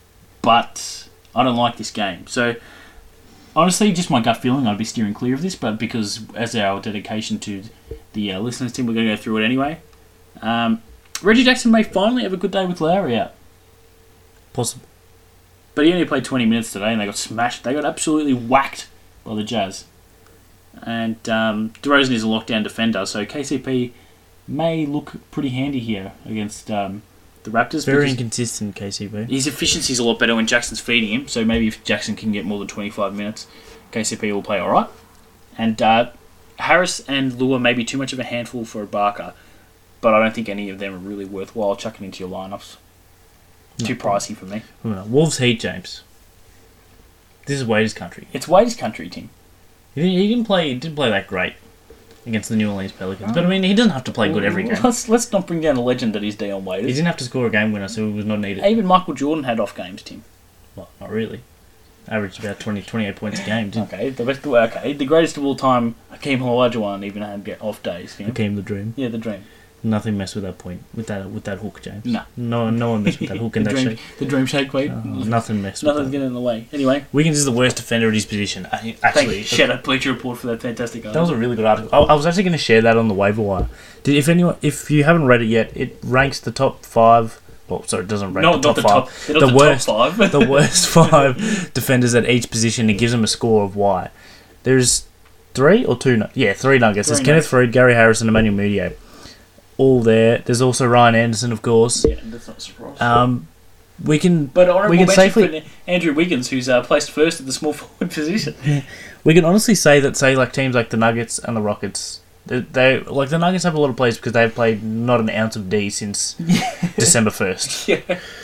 but I don't like this game. So, honestly, just my gut feeling, I'd be steering clear of this, but because as our dedication to the uh, listeners team, we're going to go through it anyway. Um, Reggie Jackson may finally have a good day with Lowry out. Possible. But he only played twenty minutes today and they got smashed. They got absolutely whacked by the Jazz. And um, DeRozan is a lockdown defender, so K C P may look pretty handy here against um, the Raptors. Very inconsistent, K C P. His efficiency is a lot better when Jackson's feeding him, so maybe if Jackson can get more than twenty-five minutes, K C P will play alright. And uh, Harris and Lua may be too much of a handful for Ibaka, but I don't think any of them are really worthwhile chucking into your lineups. No. Too pricey for me. Wolves Heat, James. This is Wade's country. It's Wade's country, Tim. He didn't, he didn't play. He didn't play that great against the New Orleans Pelicans. But I mean, he doesn't have to play good every game. Let's let's not bring down a legend that is Dion Waiters. He didn't have to score a game winner, so he was not needed. Even Michael Jordan had off games, Tim. Well, not really. Averaged about twenty, twenty-eight points a game. Didn't Okay, the best. Okay, the greatest of all time, Hakeem Olajuwon, even had off days. You know? became the dream. Yeah, the dream. Nothing messed with that point with that with that hook, James. No, no, no one messed with that hook the and that dream, shake. The dream shake, mate. Oh, nothing messed with Nothing's that. getting in the way. Anyway, Wiggins is the worst defender at his position. I- Actually, thank shut up, Bleacher Report for that fantastic that article. was a really good article. I, I was actually going to share that on the waiver wire. Did if anyone, if you haven't read it yet, it ranks the top five. Well, sorry, it doesn't rank No, the top not the five. top. They're not the the worst, top five. the worst five defenders at each position. It gives them a score of why. There's three or two. nu- Yeah, three Nuggets. Three There's Kenneth Nuggets. Faried, Gary Harris, and Emmanuel Mudiay. All there. There's also Ryan Anderson, of course. Yeah, that's not a surprise. Um, we can but honourable we can mention safely for Andrew Wiggins, who's uh, placed first at the small forward position. we can honestly say that say like teams like the Nuggets and the Rockets. They, they like the Nuggets have a lot of players because they've played not an ounce of D since December first. Yeah.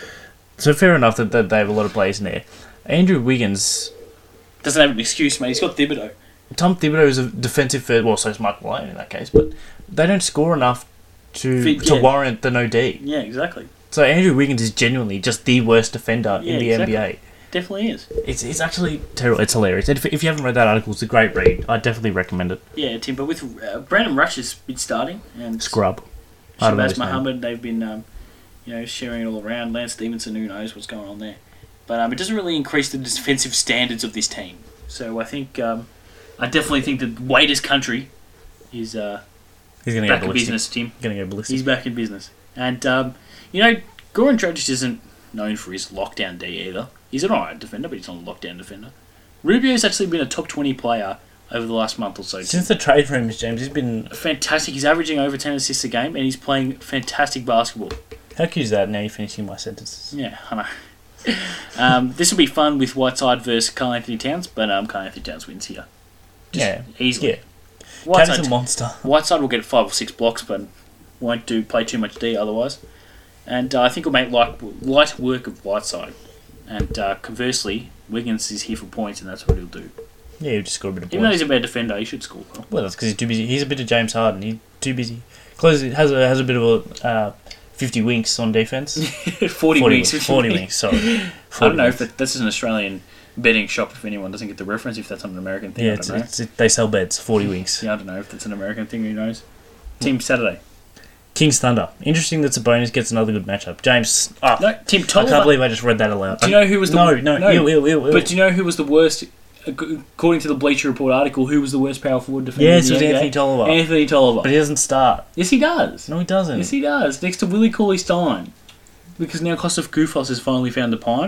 So fair enough that, that they have a lot of players in there. Andrew Wiggins, Doesn't have an excuse, mate. He's got Thibodeau. Tom Thibodeau is a defensive first. Well, so is Mike Malone in that case, but they don't score enough to Fit- to yeah. warrant the no D. Yeah, exactly. So Andrew Wiggins is genuinely just the worst defender Yeah, in the exactly. N B A. Definitely is. It's it's actually terrible. It's hilarious. If, if you haven't read that article, it's a great read. I definitely recommend it. Yeah, Tim. But with uh, Brandon Rush has been starting and Scrub. I don't know Shabazz his name. Muhammad, they've been um, you know sharing it all around. Lance Stevenson, who knows what's going on there, but um, it doesn't really increase the defensive standards of this team. So I think um, I definitely think that Wader's country is uh, He's gonna back go in ballistic. business, Tim. Gonna go ballistic. He's back in business, and um, you know Goran Dragic isn't known for his lockdown D either. He's an alright defender, but he's not a lockdown defender. Rubio's actually been a top twenty player over the last month or so. Since the trade for him, James, he's been. Fantastic. He's averaging over ten assists a game, and he's playing fantastic basketball. How cute is that? Now you're finishing my sentences. Yeah, I know. um, this will be fun with Whiteside versus Karl Anthony Towns, but um, Karl Anthony Towns wins here. Just Yeah, easily. yeah. Cat is Whiteside, a monster. Whiteside will get five or six blocks, but won't do play too much D otherwise. And uh, I think it'll make light, light work of Whiteside. And uh, conversely, Wiggins is here for points, and that's what he'll do. Yeah, he'll just score a bit of Even though points. he's a bad defender, he should score well. Well, that's because he's too busy. He's a bit of James Harden. He's too busy. Close has a has a bit of a uh, fifty winks on defense. forty, weeks. winks. Forty winks. Sorry. I forty don't know if winks. that, this is an Australian betting shop. If anyone doesn't get the reference, if that's an American thing, Yeah, I it's, don't know. it's, it, they sell beds. Forty winks. Yeah, I don't know if that's an American thing. Who knows? Team Saturday. Kings Thunder. Interesting that Sabonis gets another good matchup. James. Oh, No, Tim I Tolliver. can't believe I just read that aloud. Do you know who was the no, no, no? Ew, ew, ew, ew. But do you know who was the worst? According to the Bleacher Report article, who was the worst power forward defender? Yes, in it the was N B A? Anthony Tolliver. Anthony Tolliver. But he doesn't start. Yes, he does. No, he doesn't. Yes, he does. Next to Willie Cauley Stein, because now Kostov Koufos has finally found the pine,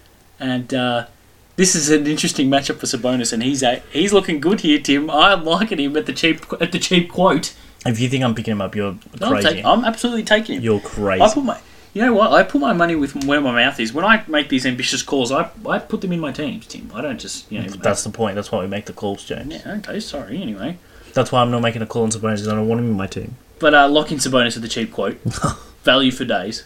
and uh, this is an interesting matchup for Sabonis, and he's a, he's looking good here, Tim. I'm liking him at the cheap at the cheap quote. If you think I'm picking him up, you're I'm, crazy. take, I'm absolutely taking him. You're crazy. I put my, you know what? I put my money with where my mouth is. When I make these ambitious calls, I I put them in my teams, Tim. I don't just you know. That's the point. That's why we make the calls, James. yeah. Okay. Sorry. Anyway, That's why I'm not making a call on Sabonis because I don't want him in my team. but uh, lock in Sabonis at the cheap quote. Value for days.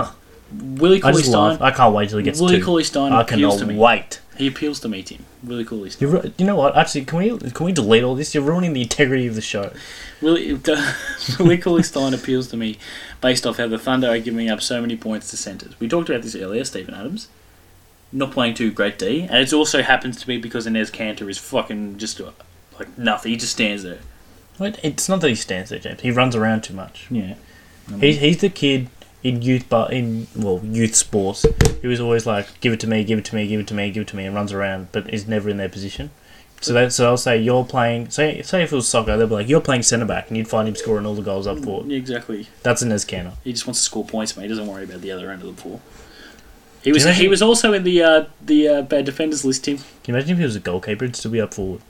Willie I Cauley just love. Stein. I can't wait till he gets Willie two. Cauley Stein I appeals cannot to me. wait. He appeals to me, Tim. Willie Cauley Stein. You're, ru- you know what? Actually, can we can we delete all this? You're ruining the integrity of the show. Willie, Willie Cauley Stein appeals to me based off how the Thunder are giving up so many points to centres. We talked about this earlier, Stephen Adams. Not playing too great D. And it also happens to be because Inez Cantor is fucking just uh, like nothing. He just stands there. Wait, it's not that he stands there, James. He runs around too much. Yeah. I mean, He's he's the kid in youth, but in well youth sports, who is always like, give it to me, give it to me, give it to me, give it to me, and runs around, but is never in their position. So that so I'll say you're playing. Say say if it was soccer, they'll be like, you're playing centre back, and you'd find him scoring all the goals up forward. yeah, exactly. That's an Escanner. He just wants to score points, mate. He doesn't worry about the other end of the pool. He Do was you reckon- he was also in the uh, the uh, bad defenders list, Tim. Can you imagine if he was a goalkeeper and still be up forward?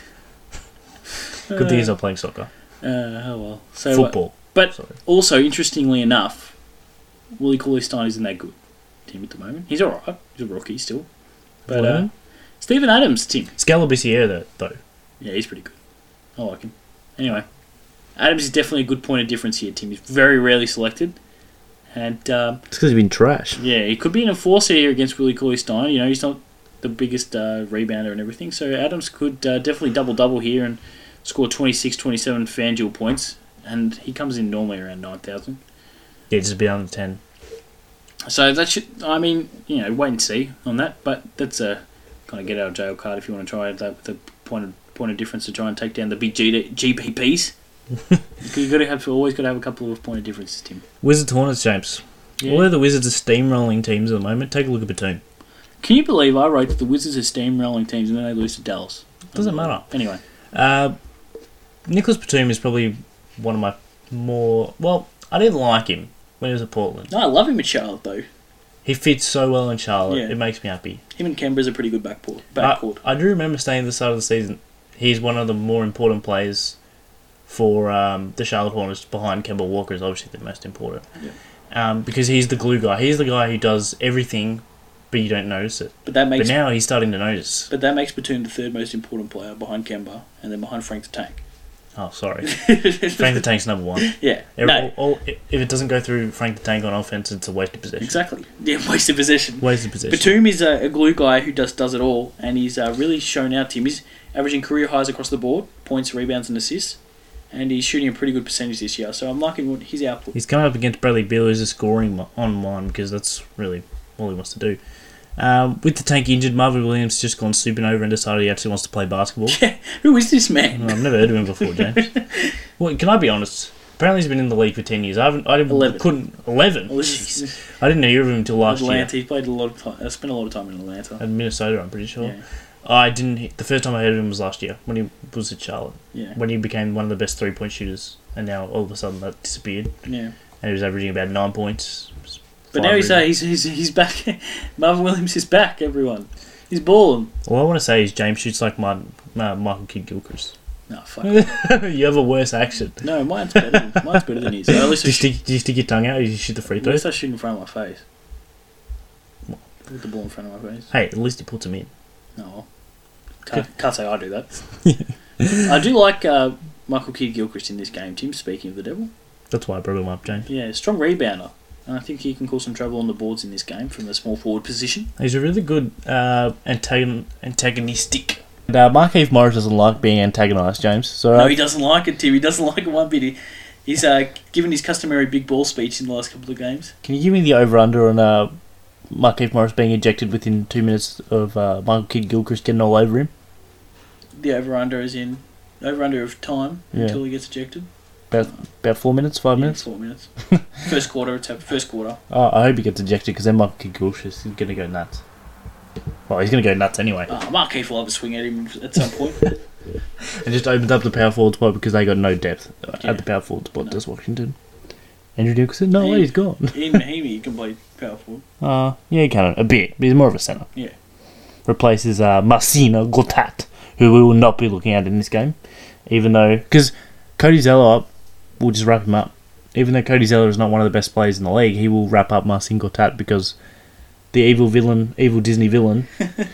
Good thing he's not playing soccer. Uh, oh well. So, uh, Football. but Sorry. also, interestingly enough, Willie Cauley-Stein isn't that good, Tim, at the moment. He's all right. He's a rookie still. But uh, Stephen Adams, Tim. Scalabiciera, though. Yeah, he's pretty good. I like him. Anyway, Adams is definitely a good point of difference here, Tim. He's very rarely selected. And, um, It's because he's been trash. yeah, he could be an enforcer here against Willie Cauley-Stein. You know, he's not the biggest uh, rebounder and everything. So Adams could uh, definitely double-double here and score twenty-six, twenty-seven FanDuel points. And he comes in normally around nine thousand. Yeah, just be under ten. So that should, I mean, you know, wait and see on that. But that's a kind of get out of jail card if you want to try that with a point of point of difference to try and take down the big G- G P Ps. You got to have always got to have a couple of point of differences, Tim. Wizards Hornets, James. Yeah. Although the Wizards are steamrolling teams at the moment, take a look at Batum. Can you believe I wrote that the Wizards are steamrolling teams and then they lose to Dallas? Doesn't matter. Anyway, Uh, Nicholas Batum is probably one of my more... Well, I didn't like him when he was at Portland. no, I love him at Charlotte though. He fits so well in Charlotte. Yeah. It makes me happy. Him and Kemba's a pretty good backcourt. I, Backcourt. I do remember saying at the start of the season, he's one of the more important players for um, the Charlotte Hornets behind Kemba Walker is obviously the most important. Yeah. Um, because he's the glue guy. He's the guy who does everything, but you don't notice it. But that makes But now he's starting to notice. but that makes Batum the third most important player behind Kemba and then behind Frank the Tank. Oh, sorry. Frank the Tank's number one. Yeah. Every- No. all- if it doesn't go through Frank the Tank on offense, it's a waste of possession. Exactly. Yeah, waste of possession. Waste of possession. Batum is a, a glue guy who just does it all, and he's uh, really shown out. Tim, he's averaging career highs across the board, points, rebounds, and assists, and he's shooting a pretty good percentage this year. So I'm liking what his output. He's coming up against Bradley Beal, who's a scoring mo- on one because that's really all he wants to do. Um, with the Tank injured, Marvin Williams just gone supernova and decided he actually wants to play basketball. Yeah, who is this man? Well, I've never heard of him before, James. Well, can I be honest? Apparently, he's been in the league for ten years. I haven't. I didn't. Eleven. Couldn't. Eleven. Well, this Jeez. is- I didn't hear of him until last Atlanta. year. He played a lot of time. I spent a lot of time in Atlanta. At Minnesota, I'm pretty sure. Yeah, I didn't. he- The first time I heard of him was last year when he was at Charlotte. yeah, When he became one of the best three point shooters, and now all of a sudden that disappeared, yeah. and he was averaging about nine points. But five now he's, uh, rebounds. he's he's he's back. Marvin Williams is back. Everyone, he's balling. All I want to say is James shoots like my, uh, Michael Kidd Gilchrist. No, fuck. You have a worse accent. No, mine's better. Than, mine's better than his. At least Do you, I shoot, stick, do you stick your tongue out or do you shoot the free at least throws? I shoot in front of my face. Put the ball in front of my face. Hey, at least he puts them in. No, can't, can't say I do that. I do like uh, Michael Kidd Gilchrist in this game, Tim. Speaking of the devil, That's why I brought him up, James. yeah, strong rebounder, and I think he can cause some trouble on the boards in this game from the small forward position. He's a really good uh, antagon- antagonistic. And, uh, Markieff Morris doesn't like being antagonised, James. So No, uh, he doesn't like it, Tim. He doesn't like it one bit. He, he's uh, given his customary big ball speech in the last couple of games. can you give me the over-under on uh, Markieff Morris being ejected within two minutes of uh, Michael Kidd Gilchrist getting all over him? The over under is in over under of time Yeah. until he gets ejected. About about four minutes, five Yeah, minutes? Four minutes. First quarter. It's hap- first quarter. Oh, I hope he gets ejected because then Michael Kidd Gilchrist is going to go nuts. Well, he's going to go nuts anyway. Uh, Mark Keefe will have a swing at him at some point. And just opened up the power forward spot because they got no depth Yeah. at the power forward spot, No. does Washington. Andrew Nicholson? No He- way, he's gone. he, he, he can play power forward. Uh, yeah, he can a bit, but he's more of a centre. Yeah. Replaces uh, Marcina Gotat, who we will not be looking at in this game, even though because Cody Zeller will just wrap him up. Even though Cody Zeller is not one of the best players in the league, he will wrap up Marcin Gotat because the evil villain, evil Disney villain.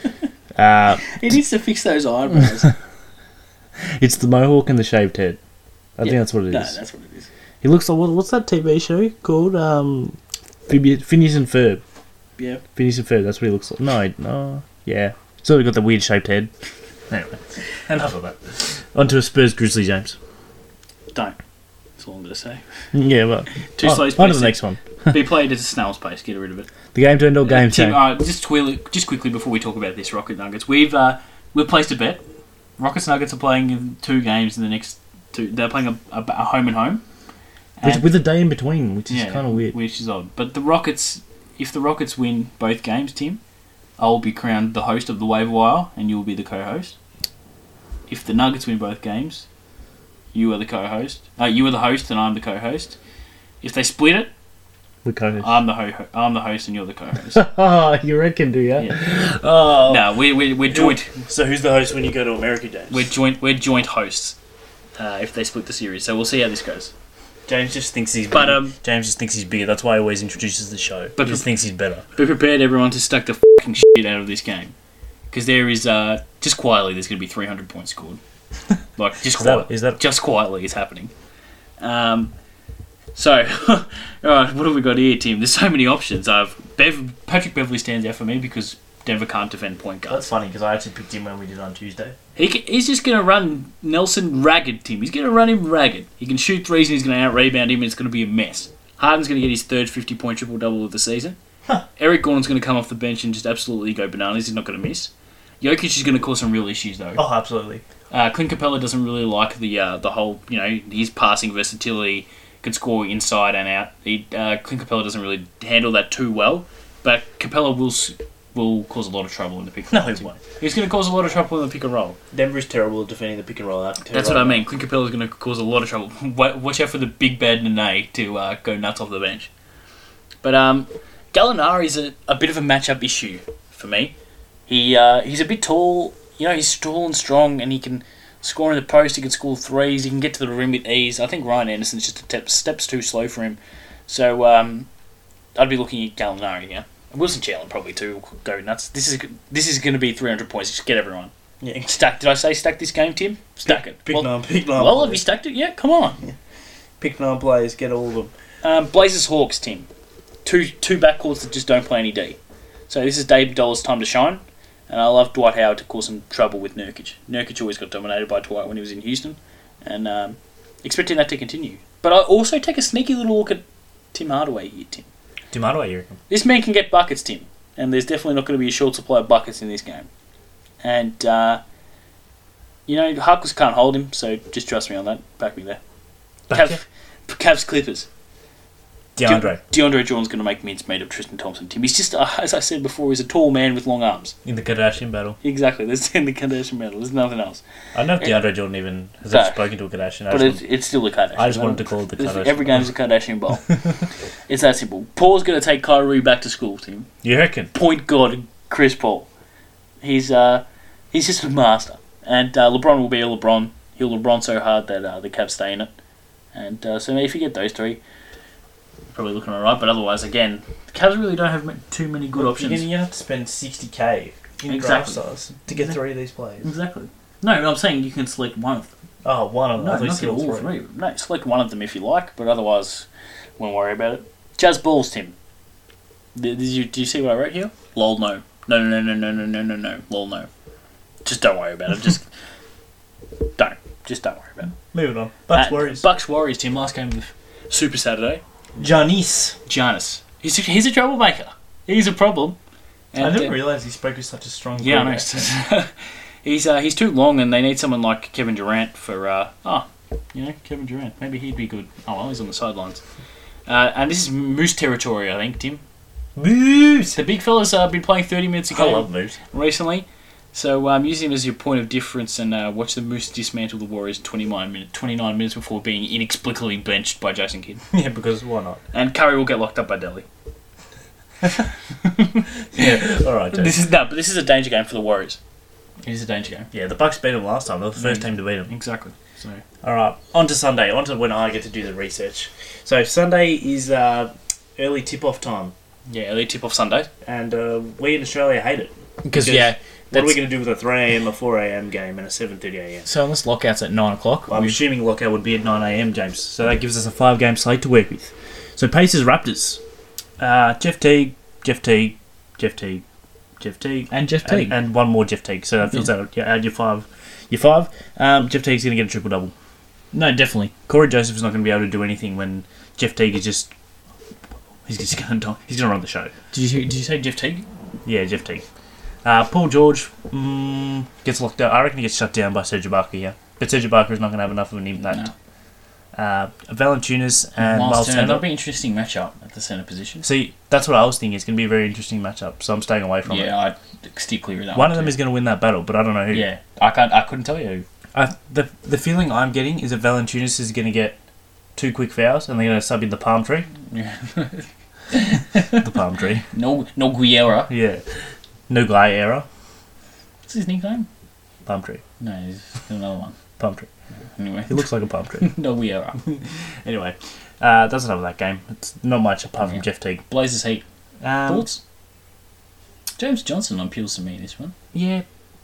uh, He needs to fix those eyebrows. it's the mohawk and the shaved head. I think Yeah. that's what it is. No, that's what it is. He looks like what, what's that T V show called? Um, Phibi- Phineas and Ferb. Yeah. Phineas and Ferb. That's what he looks like. No, no, yeah. So he got the weird shaped head. Anyway, enough of that. On to a Spurs Grizzly, James. Don't. That's all I'm going to say. Yeah, well, Two on, slows on to the paced. next one. Be played at a snail's pace. Get rid of it. The game to end all games. Tim, Tim, uh, just, quickly, just quickly before we talk about this Rocket Nuggets, we've uh, we've placed a bet. Rockets Nuggets are playing in two games in the next To, they're playing a, a, a home and home. With, And- with a day in between, which is yeah, kind of weird. Which is odd. But the Rockets, if the Rockets win both games, Tim, I'll be crowned the host of the Waiver Wire, and you'll be the co-host. If the Nuggets win both games, you are the co-host. Uh, you are the host, and I'm the co-host. If they split it, We co-host. I'm the ho- I'm the host, and you're the co-host. Oh, you reckon, do ya? Yeah. Oh. No, we we we're joint. So who's the host when you go to America, James? We're joint. We're joint hosts. Uh, if they split the series, so we'll see how this goes. James just thinks he's But, bigger. um, James just thinks he's bigger. That's why he always introduces the show. But he just pre- thinks he's better. Be prepared, everyone, to stack the fucking shit out of this game, because there is uh, just quietly there's going to be three hundred points scored. Like just Is that, quietly, is that just quietly is happening. Um, so, all right, what have we got here, Tim? There's so many options. I've Bev, Patrick Beverley stands out for me because Denver can't defend point guards. That's funny because I actually picked him when we did on Tuesday. He can, he's just going to run Nelson ragged, Tim. He's going to run him ragged. He can shoot threes and he's going to out-rebound him and it's going to be a mess. Harden's going to get his third fifty-point triple-double of the season. Huh. Eric Gordon's going to come off the bench and just absolutely go bananas. He's not going to miss. Jokic is going to cause some real issues, though. Oh, absolutely. Uh, Clint Capella doesn't really like the uh, the whole, you know, his passing versatility, can score inside and out. He, uh, Clint Capella doesn't really handle that too well, but Capella will s- will cause a lot of trouble in the pick and No, roll. he won't. He's going to cause a lot of trouble in the pick and roll. Denver is terrible at defending the pick and roll. I can tell That's you what I right mean. Clint Capella is going to cause a lot of trouble. Wa- Watch out for the big bad Nene to uh, go nuts off the bench. But um, Gallinari is a, a bit of a matchup issue for me. He uh, he's a bit tall. You know, he's tall and strong, and he can score in the post. He can score threes. He can get to the rim with ease. I think Ryan Anderson's just a step, steps too slow for him. So um, I'd be looking at Gallinari. Yeah, Wilson Chandler probably too. Go nuts. This is this is going to be three hundred points. Just get everyone. Yeah. Stack. Did I say stack this game, Tim? Stack it. Pick well, nine, pick nine. well, have you players. stacked it? Yeah, come on. Pick nine players, get all of them. Um, Blazers Hawks, Tim. Two two backcourts that just don't play any D. So this is Dave Dollar's time to shine. And I love Dwight Howard to cause some trouble with Nurkic. Nurkic always got dominated by Dwight when he was in Houston. And um, expecting that to continue. But I also take a sneaky little look at Tim Hardaway here, Tim. Tim Hardaway, you reckon? This man can get buckets, Tim. And there's definitely not going to be a short supply of buckets in this game. And, uh, you know, Harkless can't hold him, so just trust me on that. Back me there. Back Cav, Cavs Clippers. DeAndre. De- DeAndre Jordan's going to make mincemeat of Tristan Thompson, Tim. He's just, uh, as I said before, he's a tall man with long arms. In the Kardashian battle. Exactly. There's in the Kardashian battle. There's nothing else. I don't know if DeAndre Jordan even has No. ever spoken to a Kardashian. I But just it's, it's still the Kardashian. I just battle. wanted to call it the This- Kardashian Every battle. game's a Kardashian bowl. It's that simple. Paul's going to take Kyrie back to school, Tim. You reckon? Point God, Chris Paul. He's uh, he's just a master. And uh, LeBron will be a LeBron. He'll LeBron so hard that uh, the Cavs stay in it. And uh, so if you get those three, you're probably looking alright. But otherwise, again, the Cavs really don't have ma- too many good options. You're going to have to spend sixty k in Exactly. draft size to get three of these players. Exactly. No, I'm saying you can select one of them. Oh, one of them. No, I thought you not said get all three. three. No, select one of them if you like, but otherwise, won't worry about it. Jazz Balls, Tim. Did, did you do you see what I wrote here? Lol, no. No, no, no, no, no, no, no, no. Lol, no. Just don't worry about it. Just don't. Just don't worry about it. Moving on. Bucks Uh, Warriors. Bucks Warriors, Tim. Last game of Super Saturday. Giannis. Giannis. He's a, he's a troublemaker. He's a problem. I And, didn't uh, realise he spoke with such a strong Yeah, I know. quarterback. he's uh, he's too long, and they need someone like Kevin Durant for. Uh, oh, you know, Kevin Durant. Maybe he'd be good. Oh well, he's on the sidelines. Uh, and this is Moose territory, I think, Tim. Moose! The big fella's uh, been playing thirty minutes I ago love Moose. recently, so um, use him as your point of difference and uh, watch the Moose dismantle the Warriors in twenty-nine minutes, twenty-nine minutes before being inexplicably benched by Jason Kidd. Yeah, because why not? And Curry will get locked up by Delhi. Yeah, alright, James. This is no, but this is a danger game for the Warriors. It is a danger game. Yeah, the Bucks beat him last time. They were the first Mm. team to beat him. Exactly. So Alright, on to Sunday. On to when I get to do the research. So Sunday is uh, early tip-off time. yeah, early tip off Sunday. And uh, we in Australia hate it. Because Because yeah, What are we that's- going to do with a three a.m., a four a.m. game, and a seven thirty a.m.? So unless lockout's at nine o'clock, Well, I'm we- assuming lockout would be at nine a.m., James. So that gives us a five-game slate to work with. So Pacers Raptors. Uh, Jeff Teague, Jeff Teague, Jeff Teague, Jeff Teague. and Jeff Teague. And, and one more Jeff Teague. So that fills out yeah, add your five. Your five. Um, Jeff Teague's going to get a triple-double. no, definitely. Corey Joseph's not going to be able to do anything when Jeff Teague is just... He's just going to he's going to run the show. Did you did you say Jeff Teague? Yeah, Jeff Teague. Uh, Paul George mm, gets locked out. I reckon he gets shut down by Serge Ibaka here. But Sergio Barker is not going to have enough of an impact. No. Uh, Valanciunas and Miles, Miles Turner. Turner. That'll be an interesting matchup at the centre position. See, that's what I was thinking. It's going to be a very interesting matchup, so I'm staying away from it. Yeah, I'd stick clear of that One one. of them too. is going to win that battle, but I don't know who. Yeah, I can't. I couldn't tell you who. I, the the feeling I'm getting is that Valanciunas is going to get two quick fouls, and they're going to sub in the palm tree. Yeah. The palm tree. no, no Guerra. Yeah. No guy error. What's his nickname? Palm tree. No, there's another one. Palm tree. Anyway, He looks like a palm tree. no Guerra. Anyway, uh, that's enough of that game. It's not much apart from Yeah. Jeff Teague. Blazers Heat. Um, Thoughts? James Johnson appeals to me this one. Yeah.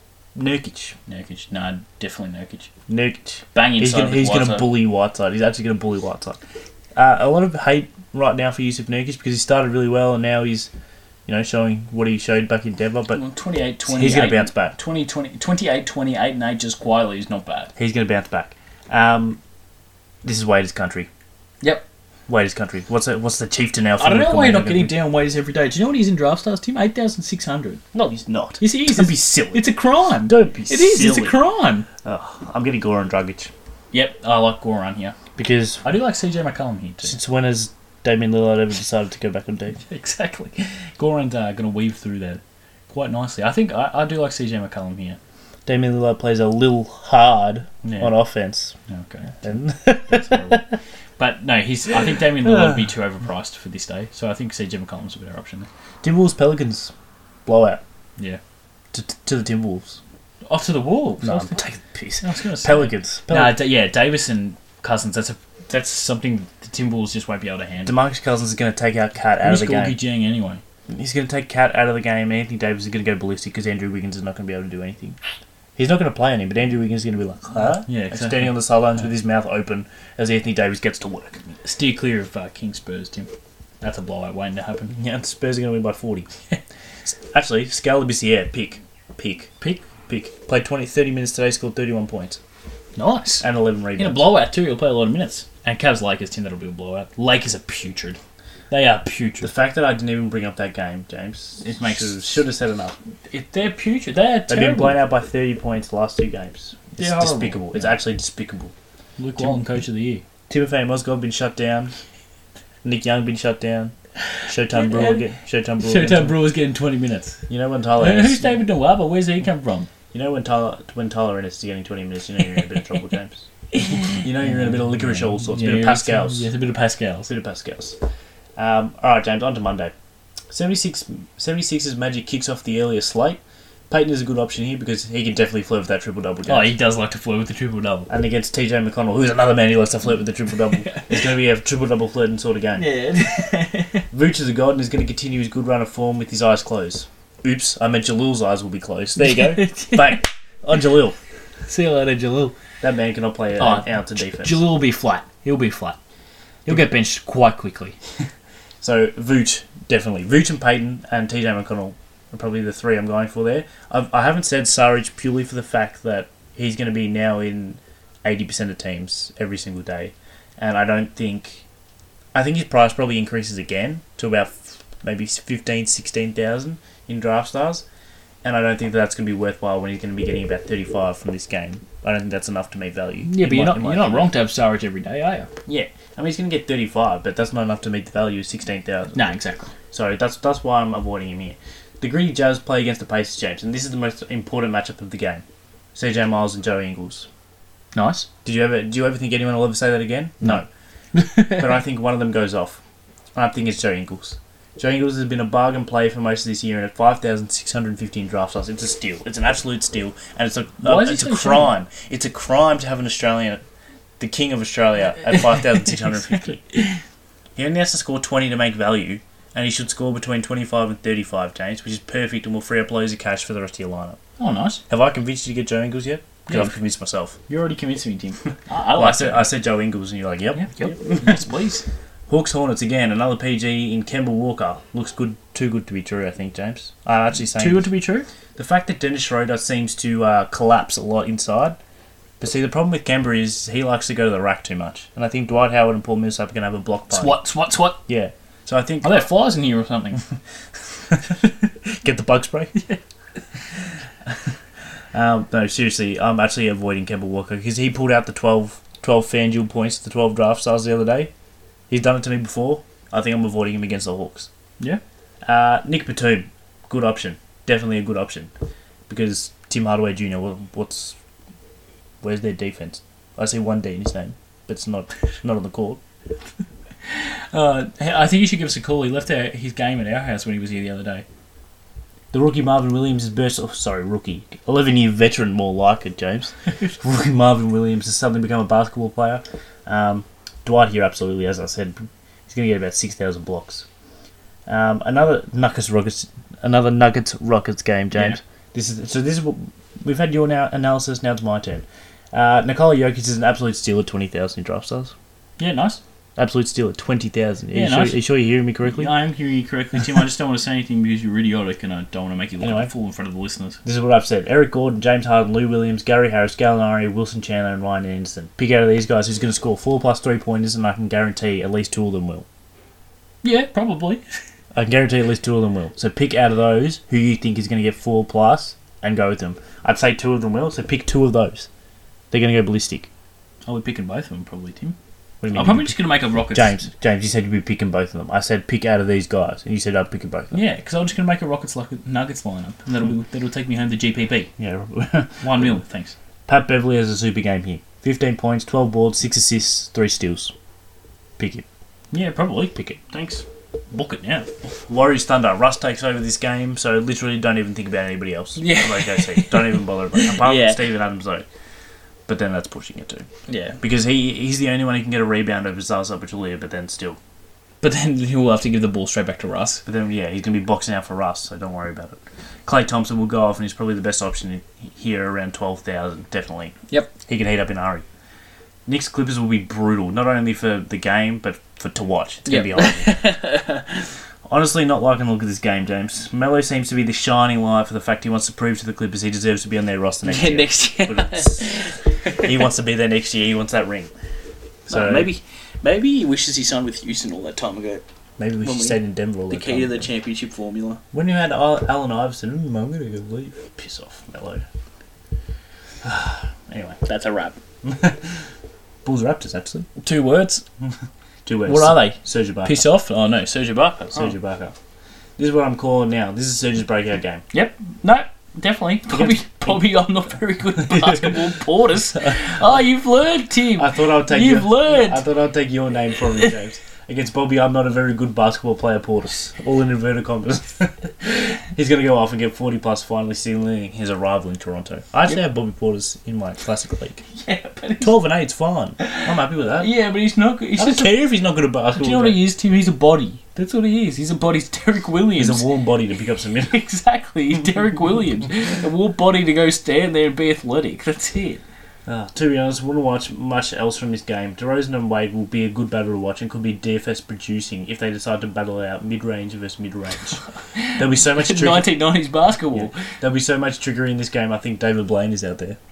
Nurkic. Nurkic. No, definitely Nurkic. Nurkic. Bang He's inside gonna, with he's going to Whiteside. bully Whiteside. He's actually going to bully Whiteside. Uh, a lot of hate right now for Yusuf Nurkic because he started really well and now he's, you know, showing what he showed back in Denver. But Well, twenty-eight, twenty-eight. he's going to bounce back. twenty, twenty, twenty-eight, twenty-eight, and eight just quietly is not bad. He's going to bounce back. Um, this is Wade's country. Yep. Wade's country. What's the, what's the chieftain now? I don't know why you're not getting down wages every day. Do you know what he's in draft stars, Tim? eight thousand six hundred. No, he's not. Yes, he is. Don't It's, be silly. it's a crime. Don't be It is. silly. It's a crime. Oh, I'm getting Goran Dragic. Yep, I like Goran here. Because I do like C J McCollum here too. since when has Damian Lillard ever decided to go back on D? Exactly. Goran's uh, going to weave through that quite nicely. I think I, I do like C J McCollum here. Damian Lillard plays a little hard Yeah. on offense. Okay. And That's horrible. But no, he's. I think Damian Lillard would be too overpriced for this day. So I think C J McCollum's a better option there. Timberwolves Pelicans blowout Yeah. to, to the Timberwolves. Off to the Wolves. No, I I'm was, taking the piss. I was going to say. Pelicans. Nah, Pelicans. D- yeah, Davis and Cousins. That's a that's something the Timberwolves just won't be able to handle. DeMarcus Cousins is going to take out Cat out Who's of the Gorgie game. Jang anyway? He's going to take Cat out of the game. Anthony Davis is going to go ballistic because Andrew Wiggins is not going to be able to do anything. He's not going to play any, but Andrew Wiggins is going to be like, huh? Yeah, Like exactly. standing on the sidelines with his mouth open as Anthony Davis gets to work. Steer clear of uh, King Spurs, Tim. That's a blowout waiting to happen. Yeah, and Spurs are going to win by forty. Actually, Scala Bissiere, pick. Pick. Pick. Pick. Played twenty, thirty minutes today, scored thirty-one points. Nice. And eleven In a rebounds. blowout too, he'll play a lot of minutes. And Cavs Lakers, Tim, that'll be a blowout. Lakers are putrid. They are The putrid. fact that I didn't even bring up that game, James, It makes- should, should have said enough. If they're putrid. They're They've terrible. been blown out by thirty points the last two games. It's They're horrible. despicable. It's Yeah. actually despicable. Luke Walton, Coach of the Year. Timothy Mozgov been shut down. Nick Young been shut down. Showtime Yeah, Brewer yeah. get Showtime Brewer. Showtime gets- Brewers getting twenty minutes. You know when Tyler Who's Ennis, David Nwaba? Where's he come from? you know when Tyler when Tyler Ennis is getting twenty minutes, you know you're in a bit of trouble, James. You know you're in a bit of licorice all sorts, a bit of Yeah, Pascals. Yeah, it's a bit of Pascals. Bit of Pascals. Um, alright, James, on to Monday. seventy-six, 76ers Magic kicks off the earlier slate. Peyton is a good option here because he can definitely flirt with that triple-double. Oh, he does like to flirt with the triple double. And against T J McConnell, who's another man who likes to flirt with the triple-double. It's going to be a triple-double flirting sort of game. Yeah. Vooch is a god and is going to continue his good run of form with his eyes closed. Oops, I meant Jalil's eyes will be closed. There you go. Bang. On Jalil. See you later, Jalil. That man cannot play an Oh, ounce of defense. Jalil will be flat. He'll be flat. He'll get benched quite quickly. So, Vooch, definitely. Vooch and Peyton and T J McConnell are probably the three I'm going for there. I've, I haven't said Saric purely for the fact that he's going to be now in eighty percent of teams every single day. And I don't think... I think his price probably increases again to about f- maybe fifteen, sixteen thousand in draft stars. And I don't think that that's going to be worthwhile when he's going to be getting about thirty-five from this game. I don't think that's enough to make value. Yeah, in but you're my- not in my you're not opinion. wrong to have Sarge every day, are you? Yeah. I mean, he's going to get thirty-five, but that's not enough to meet the value of sixteen thousand. No, exactly. So that's that's why I'm avoiding him here. The Greedy Jazz play against the Pacers, James, and this is the most important matchup of the game. C J Miles and Joe Ingles. Nice. Did you ever do you ever think anyone will ever say that again? No. But I think one of them goes off. I think it's Joe Ingles. Joe Ingles has been a bargain play for most of this year, and at five thousand six hundred fifteen draft stars, it's a steal. It's an absolute steal, and it's a Why uh, is he it's a so crime. It's a crime to have an Australian, the king of Australia, at five thousand six hundred fifty. He only has to score twenty to make value, and he should score between twenty-five and thirty-five, James, which is perfect and will free up loads of cash for the rest of your lineup. Oh, nice. Have I convinced you to get Joe Ingles yet? Because Yeah. I've convinced myself. You already convinced me, Tim. I, I Well, I like said it. I said Joe Ingles, and you're like, yep. Yep, yep. Yes, please. Hawks Hornets again, another P G in Kemba Walker. Looks good, too good to be true, I think, James. I'm actually saying Too good to be true? the fact that Dennis Schroeder seems to uh, collapse a lot inside. But see, the problem with Kemba is he likes to go to the rack too much, and I think Dwight Howard and Paul Millsap are going to have a block party. Swat, swat, swat. Yeah. So I think Are there flies in here or something? get the bug spray. Um, no, seriously, I'm actually avoiding Kemba Walker because he pulled out the twelve, twelve FanDuel points, the twelve draft stars the other day. He's done it to me before. I think I'm avoiding him against the Hawks. Yeah. Uh, Nick Batum, good option. Definitely a good option. Because Tim Hardaway Junior, what's... Where's their defense? I see one D in his name, but it's not not on the court. Uh, I think you should give us a call. He left our, his game at our house when he was here the other day. The rookie Marvin Williams has burst... Oh, sorry, rookie. eleven-year veteran, more like it, James. Rookie Marvin Williams has suddenly become a basketball player. Um, Dwight here, absolutely, as I said, he's going to get about six thousand blocks. Um, another Nuggets Rockets, another Nuggets Rockets game, James. Yeah. This is so. This is what we've had your now analysis. Now it's my turn. Uh, Nikola Jokic is an absolute steal at twenty thousand in draft stars. Yeah, nice. Absolute steal at twenty thousand. Are, Yeah, you sure, nice. are you sure you're hearing me correctly? Yeah, I am hearing you correctly, Tim. I just don't want to say anything because you're idiotic and I don't want to make you look Anyway. like a fool in front of the listeners. This is what I've said. Eric Gordon, James Harden, Lou Williams, Gary Harris, Gallinari, Wilson Chandler, and Ryan Anderson. Pick out of these guys who's going to score four plus three pointers, and I can guarantee at least two of them will. Yeah, probably. I can guarantee at least two of them will. So pick out of those who you think is going to get four plus and go with them. I'd say two of them will, so pick two of those. They're going to go ballistic. I'll be picking both of them, probably, Tim. What do you I'm mean? probably just going to make a Rockets... James, James, you said you'd be picking both of them. I said pick out of these guys, and you said I'd pick both of them. Yeah, because I'm just going to make a Rockets like Nuggets lineup, and that'll be, that'll take me home to G P P. Yeah. One mil, thanks. Pat Beverly has a super game here. fifteen points, twelve boards, six assists, three steals. Pick it. Yeah, probably. Pick it. Thanks. Book it now. Warriors Thunder. Russ takes over this game, so literally don't even think about anybody else. Yeah. Like I say, don't even bother about it. Apart Yeah. from Steven Adams, though. But then that's pushing it too. Yeah. Because he he's the only one who can get a rebound over Zaza Pachulia, but then still. But then he'll have to give the ball straight back to Russ. But then, yeah, he's going to be boxing out for Russ, so don't worry about it. Klay Thompson will go off, and he's probably the best option in- here around twelve thousand, definitely. Yep. He can heat up in a hurry. Knicks Clippers will be brutal, not only for the game, but for to watch. It's going to Yep. be on. Honestly, not liking the look of this game, James. Melo seems to be the shining light for the fact he wants to prove to the Clippers he deserves to be on their roster next Yeah, year. next year. But it's- he wants to be there next year. He wants that ring. So So maybe maybe he wishes he signed with Houston all that time ago. maybe we when should we- stay in Denver all The the key time. to the championship formula. When you had Al- Allen Iverson, mm, I'm going to go leave. Piss off, Melo. Anyway, That's a wrap. Bulls Raptors, actually. Two words. Two words. What are they? Serge Ibaka. Piss off? Oh no, Serge Ibaka. Serge Oh. Ibaka. This is what I'm calling now. This is Serge's breakout game. Yep. No, definitely. Probably, probably I'm not very good at basketball. Porters. Oh, you've learned, Tim. I thought I would take You've your, learned. I thought I'd take your name from you, James. Against Bobby, I'm not a very good basketball player, Portis. All in inverted commas. He's going to go off and get forty plus, finally sealing his arrival in Toronto. I actually have Bobby Portis in my classic league. Yeah, but he's, twelve and eight's fine. I'm happy with that. yeah, but he's not. He's I don't just. A, care if he's not good at basketball. do you know what James. he is, Tim? He's a body. That's what he is. He's a body. He's Derek Williams. He's a warm body to pick up some minutes. Exactly. He's Derek Williams. A warm body to go stand there and be athletic. That's it. Uh, to be honest, wouldn't watch much else from this game. DeRozan and Wade will be a good battle to watch and could be D F S producing if they decide to battle out mid-range versus mid-range. There'll be so much trick- nineteen nineties basketball. yeah, there'll be so much trickery in this game. I think David Blaine is out there.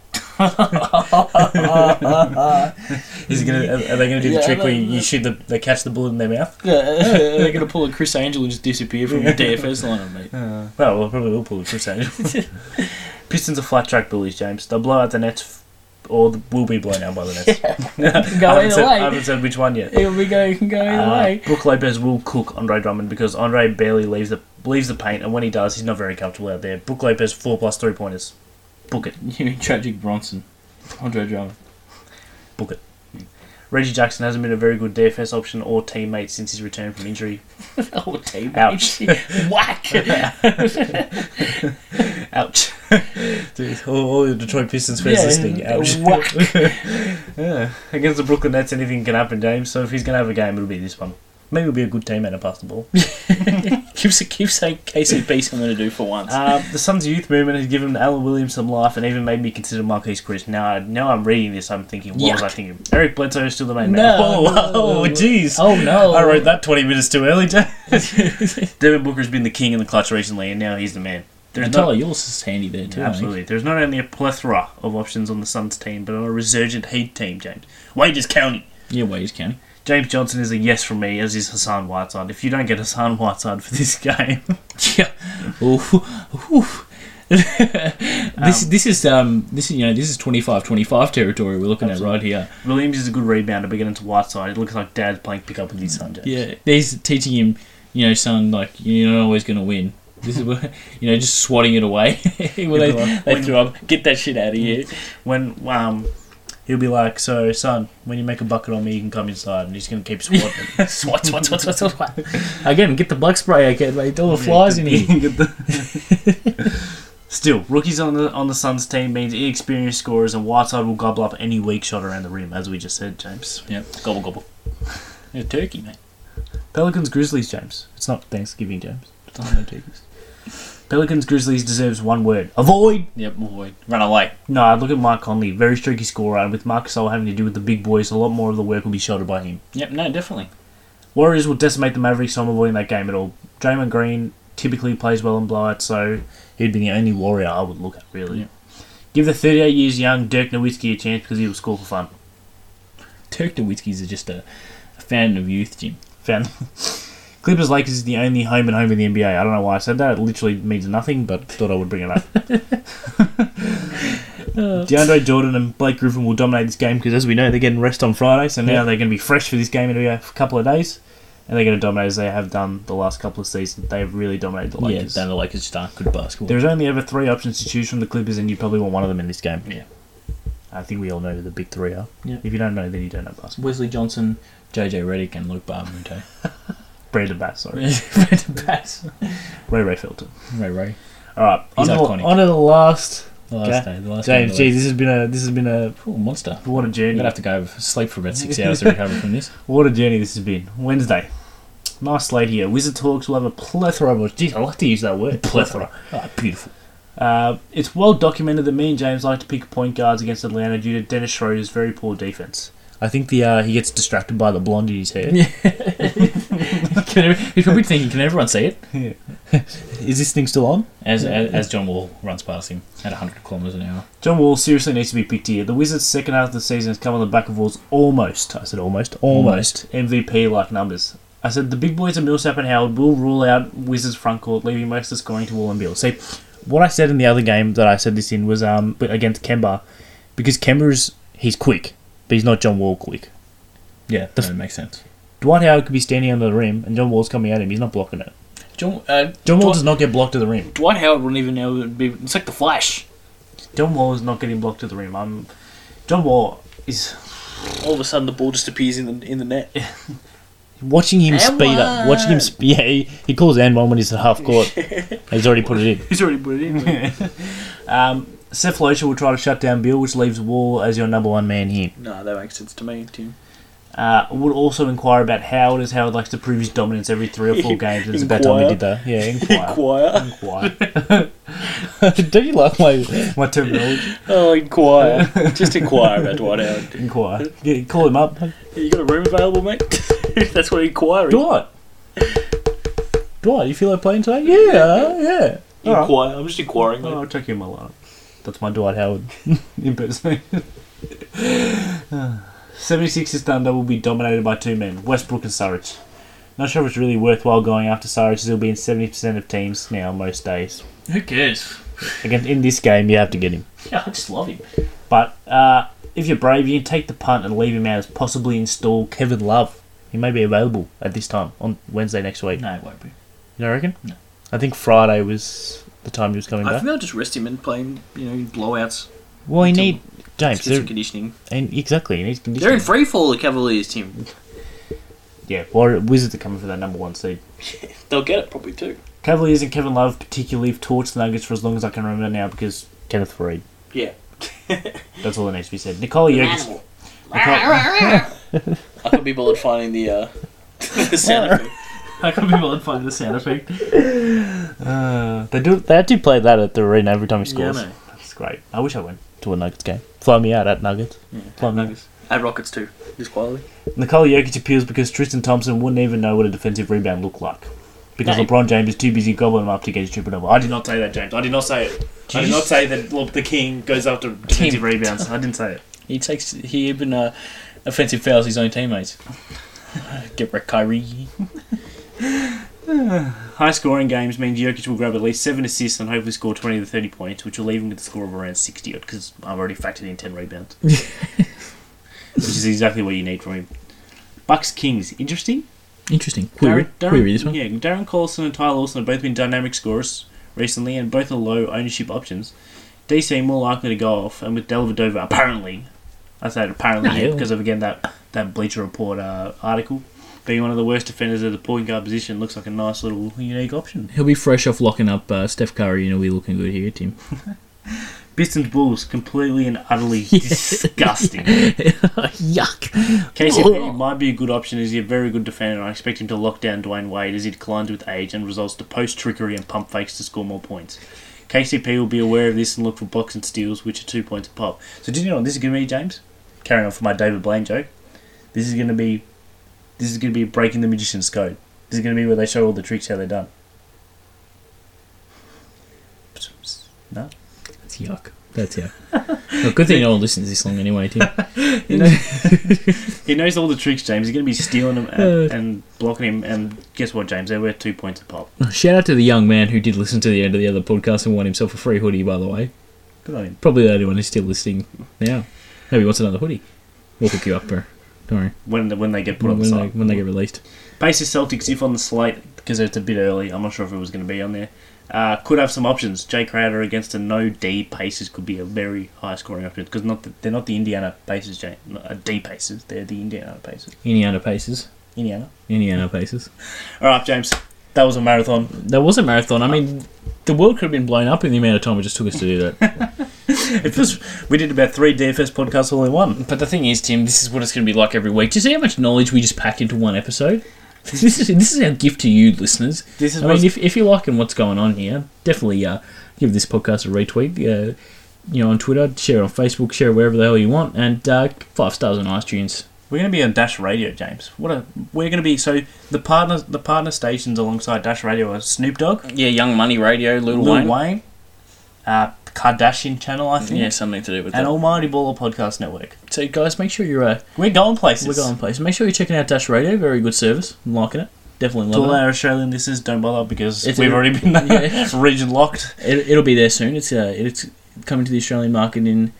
Is he gonna? Are they going to do the Yeah, trick where they- you shoot the, they catch the bullet in their mouth? They're going to pull a Chris Angel and just disappear from the D F S lineup, mate. Uh, well, we'll probably will pull a Chris Angel. Pistons are flat track bullies, James. They'll blow out the Nets, f- or the, will be blown out by the Nets. Go I, haven't either said, way. I haven't said which one yet. Here we go. You can go either Uh, way. Brook Lopez will cook Andre Drummond because Andre barely leaves the leaves the paint, and when he does, he's not very comfortable out there. Brook Lopez four plus three pointers. Book it. You mean Tragic Bronson, Andre Drummond. Book it. Reggie Jackson hasn't been a very good D F S option or teammate since his return from injury. Oh, team. Ouch. Whack. Ouch. Dude, all, all the Detroit Pistons fans Yeah, listening. Ouch. whack. Yeah. Against the Brooklyn Nets, anything can happen, James. So if he's going to have a game, it'll be this one. Maybe he'll be a good teammate and pass the ball. keep, keep saying K C P something to do for once. Um, the Suns' youth movement has given Alan Williams some life and even made me consider Marquise Chris. Now, now I'm reading this, I'm thinking, what was I Yuck. thinking? Eric Bledsoe is still the main No, man. Oh, no. oh, jeez. Oh no! I wrote that twenty minutes too early, James. Devin Booker's been the king in the clutch recently, and now he's the man. There's And not, Tyler Eulis is handy there too. yeah, absolutely. There's not only a plethora of options on the Suns team, but on a resurgent Heat team, James. Wages County. Yeah, Waves County. James Johnson is a yes from me, as is Hassan Whiteside. If you don't get Hassan Whiteside for this game, Yeah. Ooh, ooh. this this is um this is you know this is twenty-five twenty-five territory we're looking Absolutely. at right here. Williams is a good rebounder, but getting to Whiteside, it looks like Dad's playing pick up with his son, James. Yeah, he's teaching him, you know, son, like you're not always going to win. This is what, you know, just swatting it away. when they, like, they when- throw up, get that shit out of here. When um, he'll be like, "So, son, when you make a bucket on me, you can come inside," and he's gonna keep swatting. swat, swat, swat, swat, swat. Again, get the bug spray. Okay, mate. All the flies in here. Get the- Still, rookies on the on the Suns team means inexperienced scorers, and Whiteside will gobble up any weak shot around the rim, as we just said, James. Yep, gobble gobble. Yeah, turkey, mate. Pelicans Grizzlies, James. It's not Thanksgiving, James. It's not no turkeys. Pelicans Grizzlies deserves one word: avoid. Yep, boy, run away. No, look at Mike Conley, very streaky scorer, and with Marc Gasol having to do with the big boys, a lot more of the work will be shouldered by him. Yep, no, definitely. Warriors will decimate the Mavericks, so I'm avoiding that game at all. Draymond Green typically plays well in blowouts, so he'd be the only Warrior I would look at, really. Yeah. Give the thirty-eight years young Dirk Nowitzki a chance because he will score for fun. Turk Nowitzki's are just a, a fan of youth, Jim. Fan. Clippers Lakers is the only home and home in the N B A. I don't know why I said that. It literally means nothing, but thought I would bring it up. DeAndre Jordan and Blake Griffin will dominate this game because, as we know, they're getting rest on Friday, so now Yeah. they're going to be fresh for this game in a couple of days, and they're going to dominate as they have done the last couple of seasons. They have really dominated the Yeah, Lakers. then the Lakers just aren't good at basketball. There's only ever three options to choose from the Clippers, and you probably want one of them in this game. Yeah. I think we all know who the big three are. Yeah. If you don't know, then you don't know basketball. Wesley Johnson, J J Redick, and Luke Barbarinto. Brandon Bass, sorry. Brandon Bass. Ray Ray Felton. Ray Ray. All right, He's on to, iconic. on to the last. The last Okay. day. The last game James, of the geez, this has been a this has been a Ooh, monster. what a I'm journey. gonna have to go sleep for about six hours to recover from this. What a journey this has been. Wednesday. Nice slate here. Wizard Talks will have a plethora of... Geez, I like to use that word. Plethora. Oh, beautiful. Uh, it's well documented that me and James like to pick point guards against Atlanta due to Dennis Schroeder's very poor defense. I think the uh, he gets distracted by the blonde in his hair. Can every- He's probably thinking, can everyone see it? Is this thing still on? As, as as John Wall runs past him at one hundred kilometres an hour. John Wall seriously needs to be picked here. The Wizards' second half of the season has come on the back of Wall's almost, I said almost, almost M V P-like numbers. I said the big boys of Millsap and Howard will rule out Wizards' front court, leaving most of the scoring to Wall and Beal. See, what I said in the other game that I said this in was um against Kemba, because Kemba's, he's quick, but he's not John Wall quick. Yeah, The that makes sense. Dwight Howard could be standing under the rim, and John Wall's coming at him. He's not blocking it. John, uh, John Wall Dwight, does not get blocked to the rim. Dwight Howard wouldn't even know it would be. It's like the Flash. John Wall is not getting blocked to the rim. I'm, John Wall is... All of a sudden, the ball just appears in the in the net. Watching him And speed up, watching him, one. sp- yeah, he, he calls and one when he's at half court. He's already put it in. He's already put it in. Um, Seth Loescher will try to shut down Bill, which leaves Wall as your number one man here. No, that makes sense to me, Tim. Uh, would also inquire about Howard, as Howard likes to prove his dominance every three or four games. And it's about time we did that. Yeah, inquire. Inquire. Inquire. Don't you like my my terminology? Oh, inquire. Just inquire about Dwight Howard. Inquire. Yeah, call him up. You got a room available, mate? That's what inquiring. Dwight. Dwight, you feel like playing today? Yeah, yeah. All right. Inquire. I'm just inquiring. Oh, I'll check in my lineup. That's my Dwight Howard impersonation. seventy-sixers Thunder will be dominated by two men, Westbrook and Saric. Not sure if it's really worthwhile going after Saric, as he'll be in seventy percent of teams now most days. Who cares? Again, in this game, you have to get him. Yeah, I just love him. But uh, if you're brave, you can take the punt and leave him out as possibly install Kevin Love. He may be available at this time on Wednesday next week. No, it won't be. You don't reckon? No. I think Friday was the time he was coming I back. think they'll just rest him and play him, you know, blowouts. Well, you Until- need James. Just get some they're- conditioning. And exactly, he needs conditioning. They're in free fall, the Cavaliers, Tim. Yeah, Warrior, Wizards are coming for that number one seed. They'll get it probably too. Cavaliers and Kevin Love particularly have torched the Nuggets for as long as I can remember now because Kenneth Faried. Yeah. That's all that needs to be said. Nikola Jokic. I could be bothered finding the, uh, the sound effect. I could be bothered finding the sound effect. Uh, they do. They actually play that at the arena every time he Yeah, I scores. know. That's great. I wish I went to a Nuggets game. Fly me out at Nuggets. Yeah, Fly me out. Nuggets. And Rockets too, just quietly. Nikola Jokic appeals because Tristan Thompson wouldn't even know what a defensive rebound looked like. Because No. LeBron James is too busy gobbling him up to get his triple double. I did not say that, James. I did not say it. I did not say that look, the king goes after defensive Team- rebounds. I didn't say it. He takes, he even uh, offensive fouls his own teammates. Get wrecked, Kyrie. High scoring games means Jokic will grab at least seven assists and hopefully score twenty to thirty points, which will leave him with a score of around sixty odd, because I've already factored in ten rebounds. Which is exactly what you need from him. Bucks Kings, interesting. Interesting. Query. Darren, Query this one. Yeah, Darren Collison and Tyler Lawson have both been dynamic scorers recently, and both are low ownership options. D C more likely to go off, and with Dellavedova apparently, I say apparently No, yeah, he'll- because of again that that Bleacher Report uh, article, being one of the worst defenders at the point guard position looks like a nice little unique option. He'll be fresh off locking up uh, Steph Curry, and he'll be looking good here, Tim. Pistons Bulls, completely and utterly disgusting. Yuck. K C P might be a good option as he's a very good defender, and I expect him to lock down Dwayne Wade as he declines with age and results to post trickery and pump fakes to score more points. K C P will be aware of this and look for blocks and steals, which are two points a pop. So did you know what this is going to be, James? Carrying on from my David Blaine joke. This is going to be, this is going to be breaking the magician's code. This is going to be where they show all the tricks how they're done. No. That's yuck. That's yuck. Well, good thing no one listens this long anyway, Tim. He knows, he knows all the tricks, James. He's going to be stealing them and, and blocking him. And guess what, James? They're worth two points a pop. Shout out to the young man who did listen to the end of the other podcast and won himself a free hoodie, by the way. Good on him. Probably the only one who's still listening now. Maybe he wants another hoodie. We'll hook you up, bro. Don't worry. When, the, when they get put When, on the when, site. they, when they get released. Pacers Celtics, if on the slate, because it's a bit early, I'm not sure if it was going to be on there, uh, could have some options. Jay Crowder against a no-D Pacers could be a very high-scoring option, because not the, they're not the Indiana Pacers, Jay, not a D Pacers, they're the Indiana Pacers. Indiana Pacers. Indiana. Indiana Pacers. All right, James, that was a marathon. That was a marathon. I mean, the world could have been blown up in the amount of time it just took us to do that. It was, we did about three D F S podcasts all in one. But the thing is, Tim, this is what it's going to be like every week. Do you see how much knowledge we just pack into one episode? This is this is our gift to you, listeners. This is I mean, if if you're liking what's going on here, definitely uh, give this podcast a retweet. Uh, you know, on Twitter, share it on Facebook, share it wherever the hell you want, and uh, five stars on iTunes. We're going to be on Dash Radio, James. What a we're going to be. So the partner the partner stations alongside Dash Radio are Snoop Dogg, Yeah, Young Money Radio, Lil, Lil Wayne. Wayne, uh, Kardashian Channel, I think, Yeah, something to do with and that. Almighty Baller Podcast Network. So, guys, make sure you're uh, We're going places. we're going place. Make sure you're checking out Dash Radio. Very good service. I'm liking it. Definitely To all loving it. our Australian listeners, don't bother because It's we've a- already been yeah. region locked. It, it'll be there soon. It's uh, it's coming to the Australian market in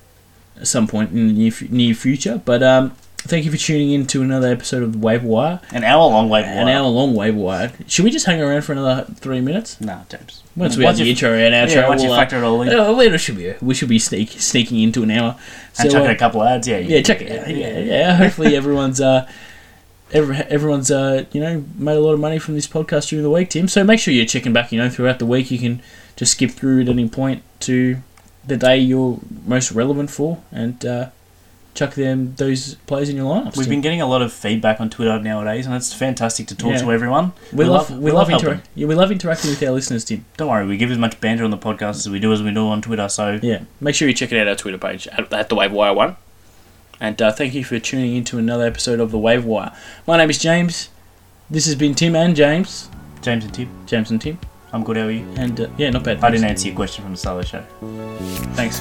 some point in the near, fu- near future. But um, thank you for tuning in to another episode of the Wave Wire. An hour long wave. An hour long Wave Wire. Should we just hang around for another three minutes? Nah, James. Once we have the you, intro and outro, yeah, once you we'll, factor it all in uh, uh, we should be we should be sneak, sneaking into an hour. and So, chuck in uh, a couple of ads, yeah. yeah, check it out. Yeah, yeah. Hopefully everyone's uh, every, everyone's uh, you know, made a lot of money from this podcast during the week, Tim. So make sure you're checking back. You know, throughout the week, you can just skip through at any point to the day you're most relevant for, and uh, chuck them those players in your lineups. We've Tim. been getting a lot of feedback on Twitter nowadays, and it's fantastic to talk Yeah. to everyone. we, love, we love, helping. intera- yeah, we love interacting with our listeners, Tim. Don't worry, we give as much banter on the podcast as we do as we do on Twitter. So Yeah, make sure you check out our Twitter page at, at the Wave Wire One. And uh, thank you for tuning in to another episode of the Wave Wire. My name is James. This has been Tim and James. James and Tim, James and Tim. I'm good. How are you? And uh, yeah, not bad. I didn't answer your question from the start of the show. Thanks.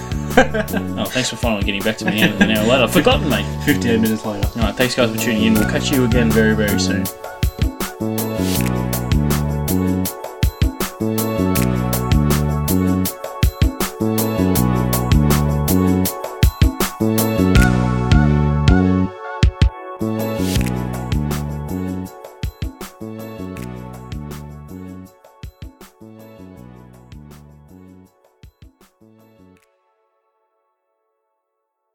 Oh, thanks for finally getting back to me an hour later. I've forgotten, mate. Fifty-eight minutes later. All right, thanks guys for tuning in. We'll catch you again very, very soon.